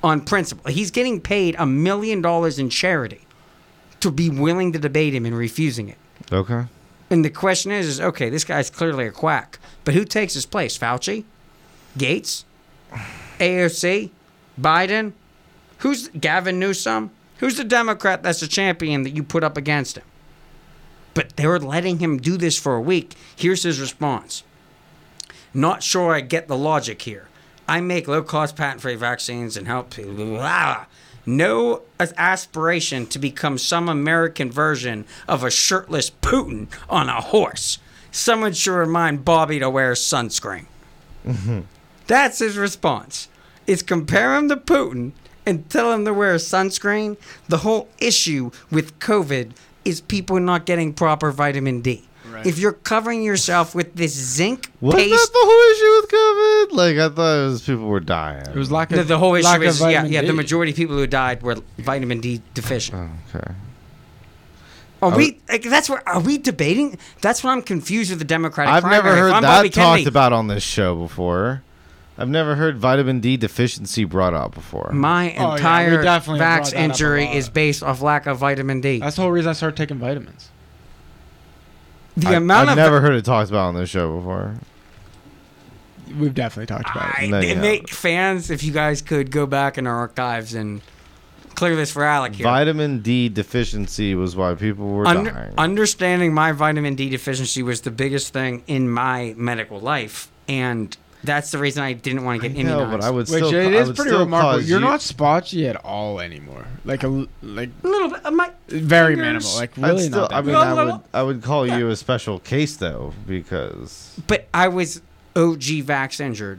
Speaker 2: on principle. He's getting paid a million dollars in charity to be willing to debate him and refusing it.
Speaker 3: Okay.
Speaker 2: And the question is, is okay, this guy's clearly a quack, but who takes his place? Fauci? Gates? A O C? Biden? Who's Gavin Newsom? Who's the Democrat that's a champion that you put up against him? But they were letting him do this for a week. Here's his response. Not sure I get the logic here. I make low-cost patent-free vaccines and help people. Blah. No aspiration to become some American version of a shirtless Putin on a horse. Someone should remind Bobby to wear sunscreen.
Speaker 3: Mm-hmm.
Speaker 2: That's his response. It's compare him to Putin and tell him to wear sunscreen. The whole issue with COVID is people not getting proper vitamin D. Right. If you're covering yourself with this zinc
Speaker 3: Was
Speaker 2: paste,
Speaker 3: that the whole issue with COVID? Like, I thought it was people were dying.
Speaker 1: It was lack of
Speaker 2: the, the whole issue
Speaker 1: lack
Speaker 2: is
Speaker 1: of
Speaker 2: yeah,
Speaker 1: vitamin
Speaker 2: yeah.
Speaker 1: D.
Speaker 2: The majority of people who died were vitamin D deficient.
Speaker 3: Oh, okay.
Speaker 2: Are
Speaker 3: I
Speaker 2: we? Like, that's what are we debating? That's what I'm confused with the Democratic
Speaker 3: I've
Speaker 2: primary.
Speaker 3: never
Speaker 2: If
Speaker 3: heard
Speaker 2: I'm
Speaker 3: that
Speaker 2: Bobby
Speaker 3: talked
Speaker 2: Kennedy,
Speaker 3: about on this show before. I've never heard vitamin D deficiency brought up before.
Speaker 2: My
Speaker 1: Oh, yeah, we
Speaker 2: entire
Speaker 1: definitely brought
Speaker 2: vax
Speaker 1: that up a
Speaker 2: injury
Speaker 1: lot.
Speaker 2: is based off lack of vitamin D.
Speaker 1: That's the whole reason I started taking vitamins.
Speaker 2: The
Speaker 3: I,
Speaker 2: amount
Speaker 3: I've
Speaker 2: of
Speaker 3: never heard it talked about on this show before.
Speaker 1: We've definitely talked about
Speaker 2: I,
Speaker 1: it.
Speaker 3: No, you
Speaker 2: make fans, if you guys could go back in our archives and clear this for Alec here.
Speaker 3: Vitamin D deficiency was why people were
Speaker 2: Under,
Speaker 3: dying.
Speaker 2: understanding my vitamin D deficiency was the biggest thing in my medical life, and that's the reason I didn't want to get
Speaker 3: I know,
Speaker 2: immunized.
Speaker 3: but I would
Speaker 1: Which
Speaker 3: still.
Speaker 1: it
Speaker 3: I
Speaker 1: is
Speaker 3: would
Speaker 1: pretty
Speaker 3: still
Speaker 1: remarkable.
Speaker 3: cause
Speaker 1: You're
Speaker 3: you-
Speaker 1: not spotchy at all anymore. Like a l- like
Speaker 2: a little bit. of my
Speaker 1: very
Speaker 2: fingers.
Speaker 1: minimal. Like
Speaker 3: I'd
Speaker 1: really
Speaker 3: still,
Speaker 1: not. That
Speaker 3: I mean,
Speaker 1: bad.
Speaker 3: I
Speaker 2: Well,
Speaker 3: would. I would call you a special case though, because
Speaker 2: But I was O G vax injured.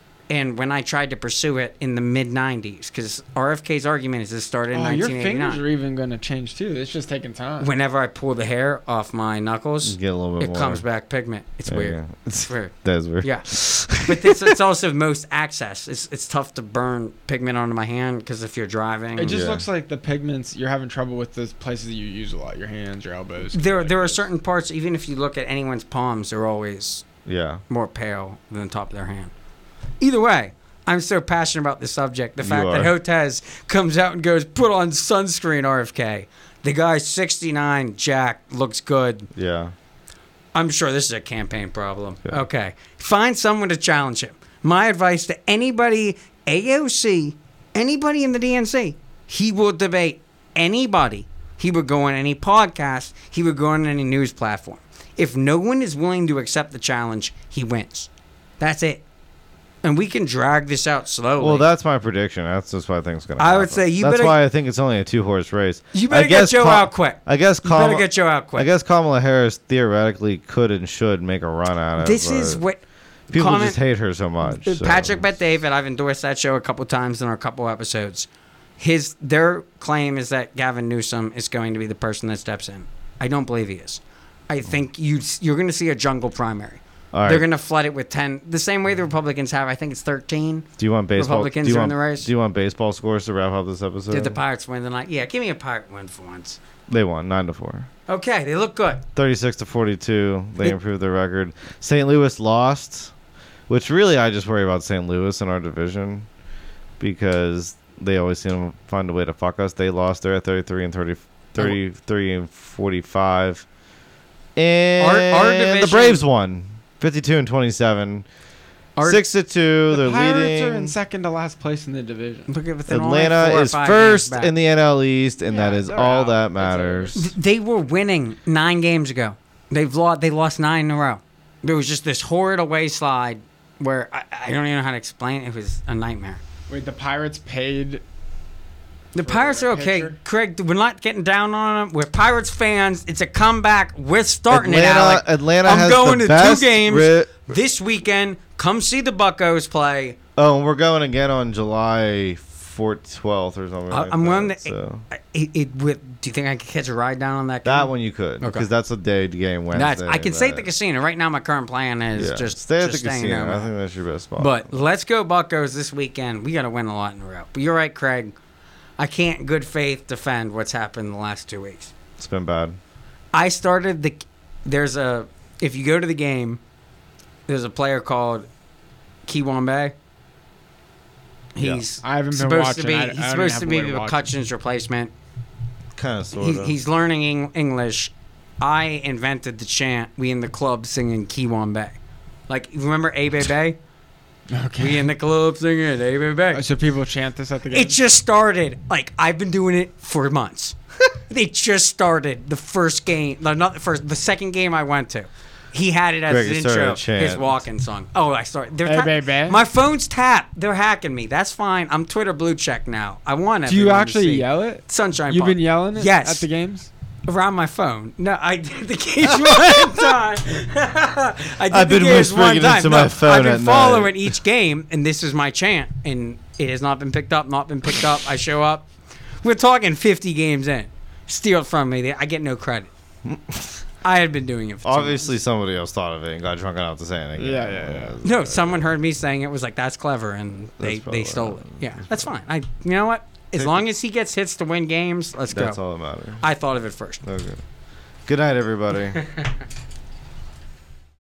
Speaker 2: And when I tried to pursue it in the mid nineties, because R F K's argument is it started in
Speaker 1: Oh, your
Speaker 2: nineteen
Speaker 1: fingers
Speaker 2: eighty-nine.
Speaker 1: are even gonna change too. It's just taking time.
Speaker 2: Whenever I pull the hair off my knuckles,
Speaker 3: get a little bit
Speaker 2: it
Speaker 3: more.
Speaker 2: comes back pigment. It's
Speaker 3: There you
Speaker 2: weird.
Speaker 3: go.
Speaker 2: It's weird.
Speaker 3: That's weird.
Speaker 2: Yeah, but it's, it's also most access. It's it's tough to burn pigment onto my hand because if you're driving,
Speaker 1: It just
Speaker 3: Yeah.
Speaker 1: looks like the pigments. You're having trouble with the places that you use a lot. Your hands, your elbows.
Speaker 2: there
Speaker 1: like
Speaker 2: there are
Speaker 1: this.
Speaker 2: certain parts. Even if you look at anyone's palms, they're always
Speaker 3: Yeah.
Speaker 2: more pale than the top of their hand. Either way, I'm so passionate about this subject. The
Speaker 3: You
Speaker 2: fact that
Speaker 3: are.
Speaker 2: Hotez comes out and goes, put on sunscreen, R F K. The guy's sixty-nine, Jack, looks good.
Speaker 3: Yeah.
Speaker 2: I'm sure this is a campaign problem.
Speaker 3: Yeah.
Speaker 2: Okay. Find someone to challenge him. My advice to anybody, A O C, anybody in the D N C, he will debate anybody. He would go on any podcast. He would go on any news platform. If no one is willing to accept the challenge, he wins. That's it. And we can drag this out slowly.
Speaker 3: Well, that's my prediction. That's just what I think is going to
Speaker 2: I
Speaker 3: happen.
Speaker 2: would say you
Speaker 3: That's
Speaker 2: better-
Speaker 3: why I think it's only a two-horse race.
Speaker 2: you
Speaker 3: I
Speaker 2: better get
Speaker 3: guess
Speaker 2: Joe
Speaker 3: Ka-
Speaker 2: out quick.
Speaker 3: I guess
Speaker 2: You better
Speaker 3: Kamala,
Speaker 2: get Joe out quick.
Speaker 3: I guess Kamala Harris theoretically could and should make a run at it.
Speaker 2: this is
Speaker 3: but
Speaker 2: what
Speaker 3: people
Speaker 2: comment-
Speaker 3: just hate her so much. so-
Speaker 2: Patrick Bet David, I've endorsed that show a couple times in our couple episodes. His their claim is that Gavin Newsom is going to be the person that steps in. I don't believe he is. I think you you're going to see a jungle primary.
Speaker 3: All right.
Speaker 2: They're going to flood it with ten, the same way the Republicans have. I think it's thirteen.
Speaker 3: Do you want baseball?
Speaker 2: Republicans
Speaker 3: do you
Speaker 2: are
Speaker 3: want,
Speaker 2: in the race.
Speaker 3: Do you want baseball scores to wrap up this episode?
Speaker 2: Did the Pirates win tonight? Yeah, give me a Pirate win for once.
Speaker 3: They won nine to four.
Speaker 2: Okay, they look good.
Speaker 3: Thirty-six to forty-two. They
Speaker 2: They-
Speaker 3: improved their record. Saint Louis lost, which really I just worry about Saint Louis in our division because they always seem to find a way to fuck us. They lost. They're at thirty-three and thirty, thirty-three and forty-five. And
Speaker 2: Our- our
Speaker 3: the
Speaker 2: division-
Speaker 3: Braves won, fifty-two and twenty-seven.
Speaker 2: Our-
Speaker 3: Six to two.
Speaker 1: The
Speaker 3: They're
Speaker 1: Pirates
Speaker 3: leading.
Speaker 1: are in second to last place in the division.
Speaker 2: Look at within only
Speaker 3: Atlanta
Speaker 2: four or
Speaker 3: is
Speaker 2: five
Speaker 3: first
Speaker 2: games back.
Speaker 3: in the N L East, and
Speaker 1: Yeah,
Speaker 3: that is
Speaker 1: they're
Speaker 3: all
Speaker 1: out.
Speaker 3: that
Speaker 1: It's
Speaker 3: matters.
Speaker 2: Th- They were winning nine games ago. They've lost. They lost nine in a row. There was just this horrid away slide where I, I don't even know how to explain it. It was a nightmare.
Speaker 1: Wait, the Pirates paid.
Speaker 2: The
Speaker 1: For
Speaker 2: Pirates
Speaker 1: a
Speaker 2: are okay,
Speaker 1: pitcher?
Speaker 2: Craig. We're not getting down on them. We're Pirates fans. It's a comeback. We're starting it,
Speaker 3: Atlanta,
Speaker 2: Alec.
Speaker 3: Atlanta
Speaker 2: I'm
Speaker 3: has
Speaker 2: going
Speaker 3: the
Speaker 2: to
Speaker 3: best
Speaker 2: two games
Speaker 3: ri-
Speaker 2: this weekend. Come see the Buccos play.
Speaker 3: Oh, and we're going again on July fourth, twelfth or something.
Speaker 2: I-
Speaker 3: like
Speaker 2: I'm
Speaker 3: that,
Speaker 2: willing to.
Speaker 3: so.
Speaker 2: It, it, with, do you think I could catch a ride down on that?
Speaker 3: That
Speaker 2: game?
Speaker 3: one you could, because
Speaker 2: Okay.
Speaker 3: that's a day game Wednesday.
Speaker 2: That's. I can stay at the
Speaker 3: but-
Speaker 2: casino right now. My current plan is
Speaker 3: Yeah.
Speaker 2: just
Speaker 3: stay at
Speaker 2: just
Speaker 3: the
Speaker 2: staying
Speaker 3: casino.
Speaker 2: over.
Speaker 3: I think that's your best spot.
Speaker 2: But let's go Buccos this weekend. We got to win a lot in a row. But you're right, Craig. I can't, in good faith, defend what's happened in the last two weeks.
Speaker 3: it's been bad.
Speaker 2: I started the. There's a. If you go to the game, there's a player called Kiwambe. He's
Speaker 1: I haven't been
Speaker 2: supposed
Speaker 1: watching.
Speaker 2: to be.
Speaker 1: I- I
Speaker 2: he's
Speaker 1: don't even
Speaker 2: supposed
Speaker 1: have
Speaker 2: to
Speaker 1: a
Speaker 2: be
Speaker 1: way to watch it.
Speaker 2: McCutcheon's replacement.
Speaker 3: Kind of, sort
Speaker 2: He's,
Speaker 3: of.
Speaker 2: he's learning Eng- English. I invented the chant. We in the club singing Kiwan Bay. Like, remember A Bay Bay?
Speaker 1: Okay.
Speaker 2: We in the club singing A Bay Bay.
Speaker 1: So people chant this at the game.
Speaker 2: It just started. Like, I've been doing it for months. It just started. The first game, no, not the first, the second game I went to. He had it as
Speaker 3: Greg,
Speaker 2: his
Speaker 3: you started
Speaker 2: intro,
Speaker 3: a chant.
Speaker 2: his walk-in song. Oh, I started. They're
Speaker 1: Hey,
Speaker 2: ta-
Speaker 1: baby.
Speaker 2: My phone's tapped. They're hacking me. That's fine. I'm Twitter blue check now. I want
Speaker 1: Do you
Speaker 2: everyone to
Speaker 1: actually
Speaker 2: see.
Speaker 1: yell it?
Speaker 2: Sunshine
Speaker 1: You've
Speaker 2: Park.
Speaker 1: been yelling it
Speaker 2: Yes.
Speaker 1: at the games?
Speaker 2: Around my phone. No, I did the games one time. I did
Speaker 3: I've
Speaker 2: the
Speaker 3: been
Speaker 2: games
Speaker 3: whispering
Speaker 2: one
Speaker 3: it
Speaker 2: time.
Speaker 3: into
Speaker 2: No,
Speaker 3: my phone
Speaker 2: I've been
Speaker 3: at night.
Speaker 2: following each game, and this is my chant, and it has not been picked up, not been picked up. I show up. We're talking fifty games in. Steal it from me. I get no credit. I had been doing it for two
Speaker 3: Obviously, somebody else thought of it and got drunk enough to say it.
Speaker 1: Yeah, yeah, yeah.
Speaker 2: months. No, someone heard me saying it was like, that's clever, and they,
Speaker 3: That's probably
Speaker 2: they stole
Speaker 3: right.
Speaker 2: it. Yeah, that's fine. I, you know what? As
Speaker 3: Take
Speaker 2: long as he gets hits to win games, let's
Speaker 3: That's
Speaker 2: go.
Speaker 3: all that matters.
Speaker 2: I thought of it first.
Speaker 3: Okay. Good night, everybody.